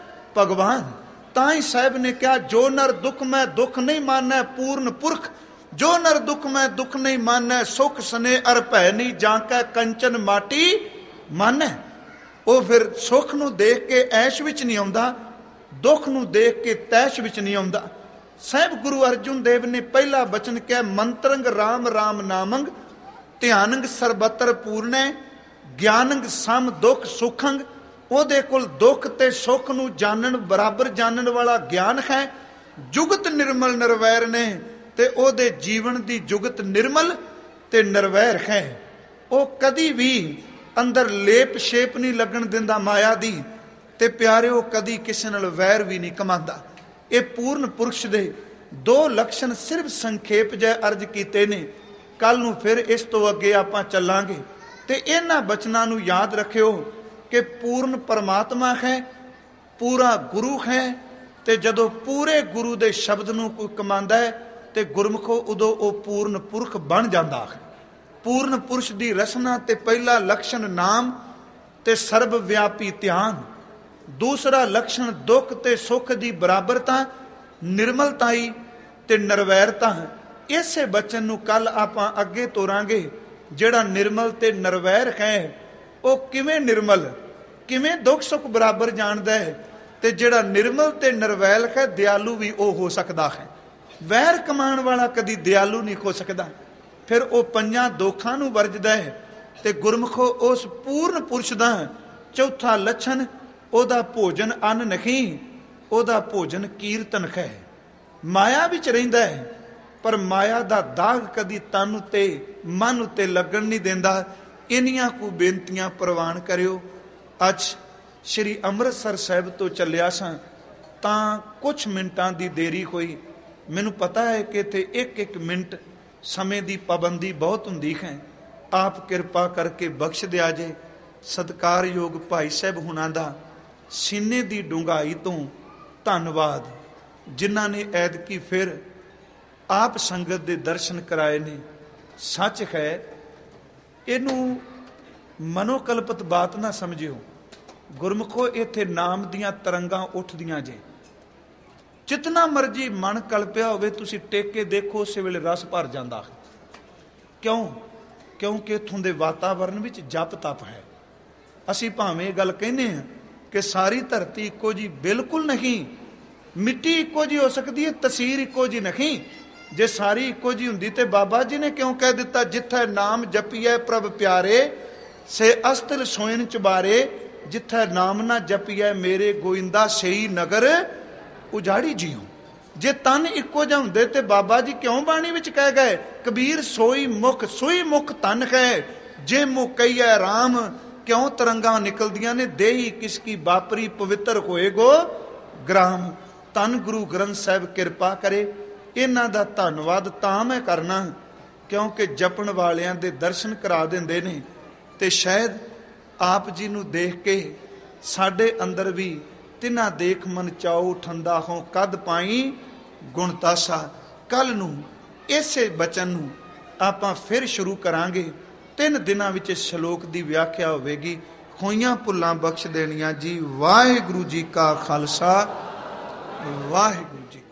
ਭਗਵਾਨ। ਤਾਂ ਹੀ ਸਾਹਿਬ ਨੇ ਕਿਹਾ, ਜੋ ਨਰ ਦੁੱਖ ਮੈਂ ਦੁੱਖ ਨਹੀਂ ਮਾਨੈ ਪੂਰਨ ਪੁਰਖ, ਜੋ ਨਰ ਦੁੱਖ ਮੈਂ ਦੁੱਖ ਨਹੀਂ ਮਾਨੈ, ਸੁਖ ਸਨੇ ਅਰ ਭੈ ਨਹੀਂ ਜਾਂ ਕੈ ਕੰਚਨ ਮਾਟੀ ਮਾਨੈ। ਉਹ ਫਿਰ ਸੁੱਖ ਨੂੰ ਦੇਖ ਕੇ ਐਸ਼ ਵਿੱਚ ਨਹੀਂ ਆਉਂਦਾ, ਦੁੱਖ ਨੂੰ ਦੇਖ ਕੇ ਤੈਸ਼ ਵਿੱਚ ਨਹੀਂ ਆਉਂਦਾ। ਸਾਹਿਬ ਗੁਰੂ ਅਰਜੁਨ ਦੇਵ ਨੇ ਪਹਿਲਾ ਬਚਨ ਕਿਹਾ, ਮੰਤਰੰਗ ਰਾਮ ਰਾਮ ਨਾਮੰਗ, ਧਿਆਨੰਗ ਸਰਬਤਰ ਪੂਰਨੈ, ਗਿਆਨੰਗ ਸਮ ਦੁੱਖ ਸੁਖੰਗ। ਉਹਦੇ ਕੋਲ ਦੁੱਖ ਤੇ ਸੁੱਖ ਨੂੰ ਜਾਣਨ ਬਰਾਬਰ ਜਾਣਨ ਵਾਲਾ ਗਿਆਨ ਹੈ। ਜੁਗਤ ਨਿਰਮਲ ਨਿਰਵੈਰ ਨੇ, ਤੇ ਉਹਦੇ ਜੀਵਨ ਦੀ ਜੁਗਤ ਨਿਰਮਲ ਤੇ ਨਿਰਵੈਰ ਹੈ। ਉਹ ਕਦੀ ਵੀ ਅੰਦਰ ਲੇਪ ਸ਼ੇਪ ਨਹੀਂ ਲੱਗਣ ਦਿੰਦਾ ਮਾਇਆ ਦੀ, ਤੇ ਪਿਆਰਿਓ ਕਦੀ ਕਿਸੇ ਨਾਲ ਵੈਰ ਵੀ ਨਹੀਂ ਕਮਾਉਂਦਾ। ਇਹ ਪੂਰਨ ਪੁਰਸ਼ ਦੇ ਦੋ ਲਕਸ਼ਣ ਸਿਰਫ ਸੰਖੇਪ ਜੈ ਅਰਜ ਕੀਤੇ ਨੇ। ਕੱਲ ਨੂੰ ਫਿਰ ਇਸ ਤੋਂ ਅੱਗੇ ਆਪਾਂ ਚੱਲਾਂਗੇ, ਤੇ ਇਹਨਾਂ ਬਚਨਾਂ ਨੂੰ ਯਾਦ ਰੱਖਿਓ ਕਿ ਪੂਰਨ ਪਰਮਾਤਮਾ ਹੈ, ਪੂਰਾ ਗੁਰੂ ਹੈ, ਤੇ ਜਦੋਂ ਪੂਰੇ ਗੁਰੂ ਦੇ ਸ਼ਬਦ ਨੂੰ ਕੋਈ ਕਮਾਉਂਦਾ ਹੈ ਤੇ ਗੁਰਮੁਖੋ ਉਦੋਂ ਉਹ ਪੂਰਨ ਪੁਰਖ ਬਣ ਜਾਂਦਾ ਹੈ। ਪੂਰਨ ਪੁਰਸ਼ ਦੀ ਰਸਨਾ ਤੇ ਪਹਿਲਾ ਲਕਸ਼ਣ ਨਾਮ ਤੇ ਸਰਬ ਵਿਆਪੀ ਧਿਆਨ, ਦੂਸਰਾ ਲਕਸ਼ਣ ਦੁੱਖ ਤੇ ਸੁੱਖ ਦੀ ਬਰਾਬਰਤਾ, ਨਿਰਮਲਤਾਈ ਤੇ ਨਿਰਵੈਰਤਾ। ਇਸੇ ਬਚਨ ਨੂੰ ਕੱਲ ਆਪਾਂ ਅੱਗੇ ਤੋਰਾਂਗੇ। ਜਿਹੜਾ ਨਿਰਮਲ ਤੇ ਨਿਰਵੈਰ ਹੈ ਉਹ ਕਿਵੇਂ ਨਿਰਮਲ, ਕਿਵੇਂ ਦੁੱਖ ਸੁੱਖ ਬਰਾਬਰ ਜਾਣਦਾ ਹੈ, ਤੇ ਜਿਹੜਾ ਨਿਰਮਲ ਤੇ ਨਿਰਵੈਰ ਹੈ ਦਿਆਲੂ ਵੀ ਉਹ ਹੋ ਸਕਦਾ ਹੈ। ਵੈਰ ਕਮਾਉਣ ਵਾਲਾ ਕਦੀ ਦਿਆਲੂ ਨਹੀਂ ਹੋ ਸਕਦਾ। ਫਿਰ ਉਹ ਪੰਜਾਂ ਦੋਖਾਂ ਨੂੰ ਵਰਜਦਾ ਹੈ। ਤੇ ਗੁਰਮੁਖੋ ਉਸ ਪੂਰਨ ਪੁਰਸ਼ ਦਾ ਚੌਥਾ ਲੱਛਣ, ਉਹਦਾ ਭੋਜਨ ਅੰਨ ਨਹੀਂ, ਉਹਦਾ ਭੋਜਨ ਕੀਰਤਨ ਹੈ। ਮਾਇਆ ਵਿੱਚ ਰਹਿੰਦਾ ਹੈ, ਪਰ ਮਾਇਆ ਦਾ ਦਾਗ ਕਦੀ ਤਨ ਉੱਤੇ ਮਨ ਉੱਤੇ ਲੱਗਣ ਨਹੀਂ ਦਿੰਦਾ। ਇੰਨੀਆਂ ਕੁ ਬੇਨਤੀਆਂ ਪ੍ਰਵਾਨ ਕਰਿਓ। ਅੱਜ ਸ਼੍ਰੀ ਅੰਮ੍ਰਿਤਸਰ ਸਾਹਿਬ ਤੋਂ ਚੱਲਿਆ ਸਾਂ ਤਾਂ ਕੁਛ ਮਿੰਟਾਂ ਦੀ ਦੇਰੀ ਹੋਈ। ਮੈਨੂੰ ਪਤਾ ਹੈ ਕਿ ਇੱਥੇ ਇੱਕ ਇੱਕ ਮਿੰਟ ਸਮੇਂ ਦੀ ਪਾਬੰਦੀ ਬਹੁਤ ਹੁੰਦੀ ਹੈ। ਆਪ ਕਿਰਪਾ ਕਰਕੇ ਬਖਸ਼ ਦਿਆ ਜੇ। ਸਤਿਕਾਰਯੋਗ ਭਾਈ ਸਾਹਿਬ ਹੁਣਾਂ ਦਾ ਸੀਨੇ ਦੀ ਡੂੰਘਾਈ ਤੋਂ ਧੰਨਵਾਦ, ਜਿਨ੍ਹਾਂ ਨੇ ਐਤਕੀ ਫਿਰ ਆਪ ਸੰਗਤ ਦੇ ਦਰਸ਼ਨ ਕਰਾਏ ਨੇ। ਸੱਚ ਹੈ, ਇਹਨੂੰ ਮਨੋਕਲਪਤ ਬਾਤ ਨਾ ਸਮਝਿਓ। ਗੁਰਮੁਖੋ ਇੱਥੇ ਨਾਮ ਦੀਆਂ ਤਰੰਗਾਂ ਉੱਠਦੀਆਂ ਜੇ। ਜਿਤਨਾ ਮਰਜੀ ਮਨ ਕਲਪਿਆ ਹੋਵੇ, ਤੁਸੀਂ ਟੇਕ ਕੇ ਦੇਖੋ, ਉਸੇ ਵੇਲੇ ਰਸ ਭਰ ਜਾਂਦਾ। ਕਿਉਂ? ਕਿਉਂਕਿ ਇੱਥੋਂ ਦੇ ਵਾਤਾਵਰਨ ਵਿੱਚ ਜਪ ਤਪ ਹੈ। ਅਸੀਂ ਭਾਵੇਂ ਇਹ ਗੱਲ ਕਹਿੰਦੇ ਹਾਂ ਕਿ ਸਾਰੀ ਧਰਤੀ ਇੱਕੋ ਜੀ, ਬਿਲਕੁਲ ਨਹੀਂ। ਮਿੱਟੀ ਇੱਕੋ ਜੀ ਹੋ ਸਕਦੀ ਹੈ, ਤਸੀਰ ਇੱਕੋ ਜੀ ਨਹੀਂ। ਜੇ ਸਾਰੀ ਇੱਕੋ ਜੀ ਹੁੰਦੀ ਤੇ ਬਾਬਾ ਜੀ ਨੇ ਕਿਉਂ ਕਹਿ ਦਿੱਤਾ, ਜਿੱਥੇ ਨਾਮ ਜਪੀਐ ਪ੍ਰਭ ਪਿਆਰੇ ਸੇ ਅਸਤਲ ਸੋਇਨ ਚਬਾਰੇ, ਜਿੱਥੇ ਨਾਮ ਨਾ ਜਪੀਐ ਮੇਰੇ ਗੋਇੰਦਾ ਸਈ ਨਗਰ ਉਜਾੜੀ ਜਿਉ। ਜੇ ਤਨ ਇੱਕੋ ਜਿਹਾ ਹੁੰਦੇ ਤੇ ਬਾਬਾ ਜੀ ਕਿਉਂ ਬਾਣੀ ਵਿੱਚ ਕਹਿ ਗਏ, ਕਬੀਰ ਸੋਈ ਮੁਖ ਸੋਈ ਮੁਖ ਤਨ ਹੈ, ਜੇ ਮੁਕਈਐ ਰਾਮ ਕਿਉਂ ਤਰੰਗਾਂ ਨਿਕਲਦੀਆਂ ਨੇ, ਦੇਹੀ ਕਿਸ ਕੀ ਬਾਪਰੀ ਪਵਿੱਤਰ ਹੋਏਗੋ ਗ੍ਰਾਮ। ਧੰਨ ਗੁਰੂ ਗ੍ਰੰਥ ਸਾਹਿਬ ਕਿਰਪਾ ਕਰੇ। ਇਹਨਾਂ ਦਾ ਧੰਨਵਾਦ ਤਾਂ ਮੈਂ ਕਰਨਾ ਕਿਉਂਕਿ ਜਪਣ ਵਾਲਿਆਂ ਦੇ ਦਰਸ਼ਨ ਕਰਾ ਦਿੰਦੇ ਨੇ, ਤੇ ਸ਼ਾਇਦ ਆਪ ਜੀ ਨੂੰ ਦੇਖ ਕੇ ਸਾਡੇ ਅੰਦਰ ਵੀ ਤਿਨਾ ਦੇਖ ਮਨ ਚਾਉ ਠੰਡਾ ਹੋਂ ਕਦ ਪਾਈ ਗੁਣ ਤਾਸਾ। ਕੱਲ ਨੂੰ ਇਸੇ ਬਚਨ ਨੂੰ ਆਪਾਂ ਫਿਰ ਸ਼ੁਰੂ ਕਰਾਂਗੇ। ਤਿੰਨ ਦਿਨਾਂ ਵਿੱਚ ਇਸ ਸ਼ਲੋਕ ਦੀ ਵਿਆਖਿਆ ਹੋਵੇਗੀ। ਹੋਈਆਂ ਭੁੱਲਾਂ ਬਖਸ਼ ਦੇਣੀਆਂ ਜੀ। ਵਾਹਿਗੁਰੂ ਜੀ ਕਾ ਖਾਲਸਾ, ਵਾਹਿਗੁਰੂ ਜੀ।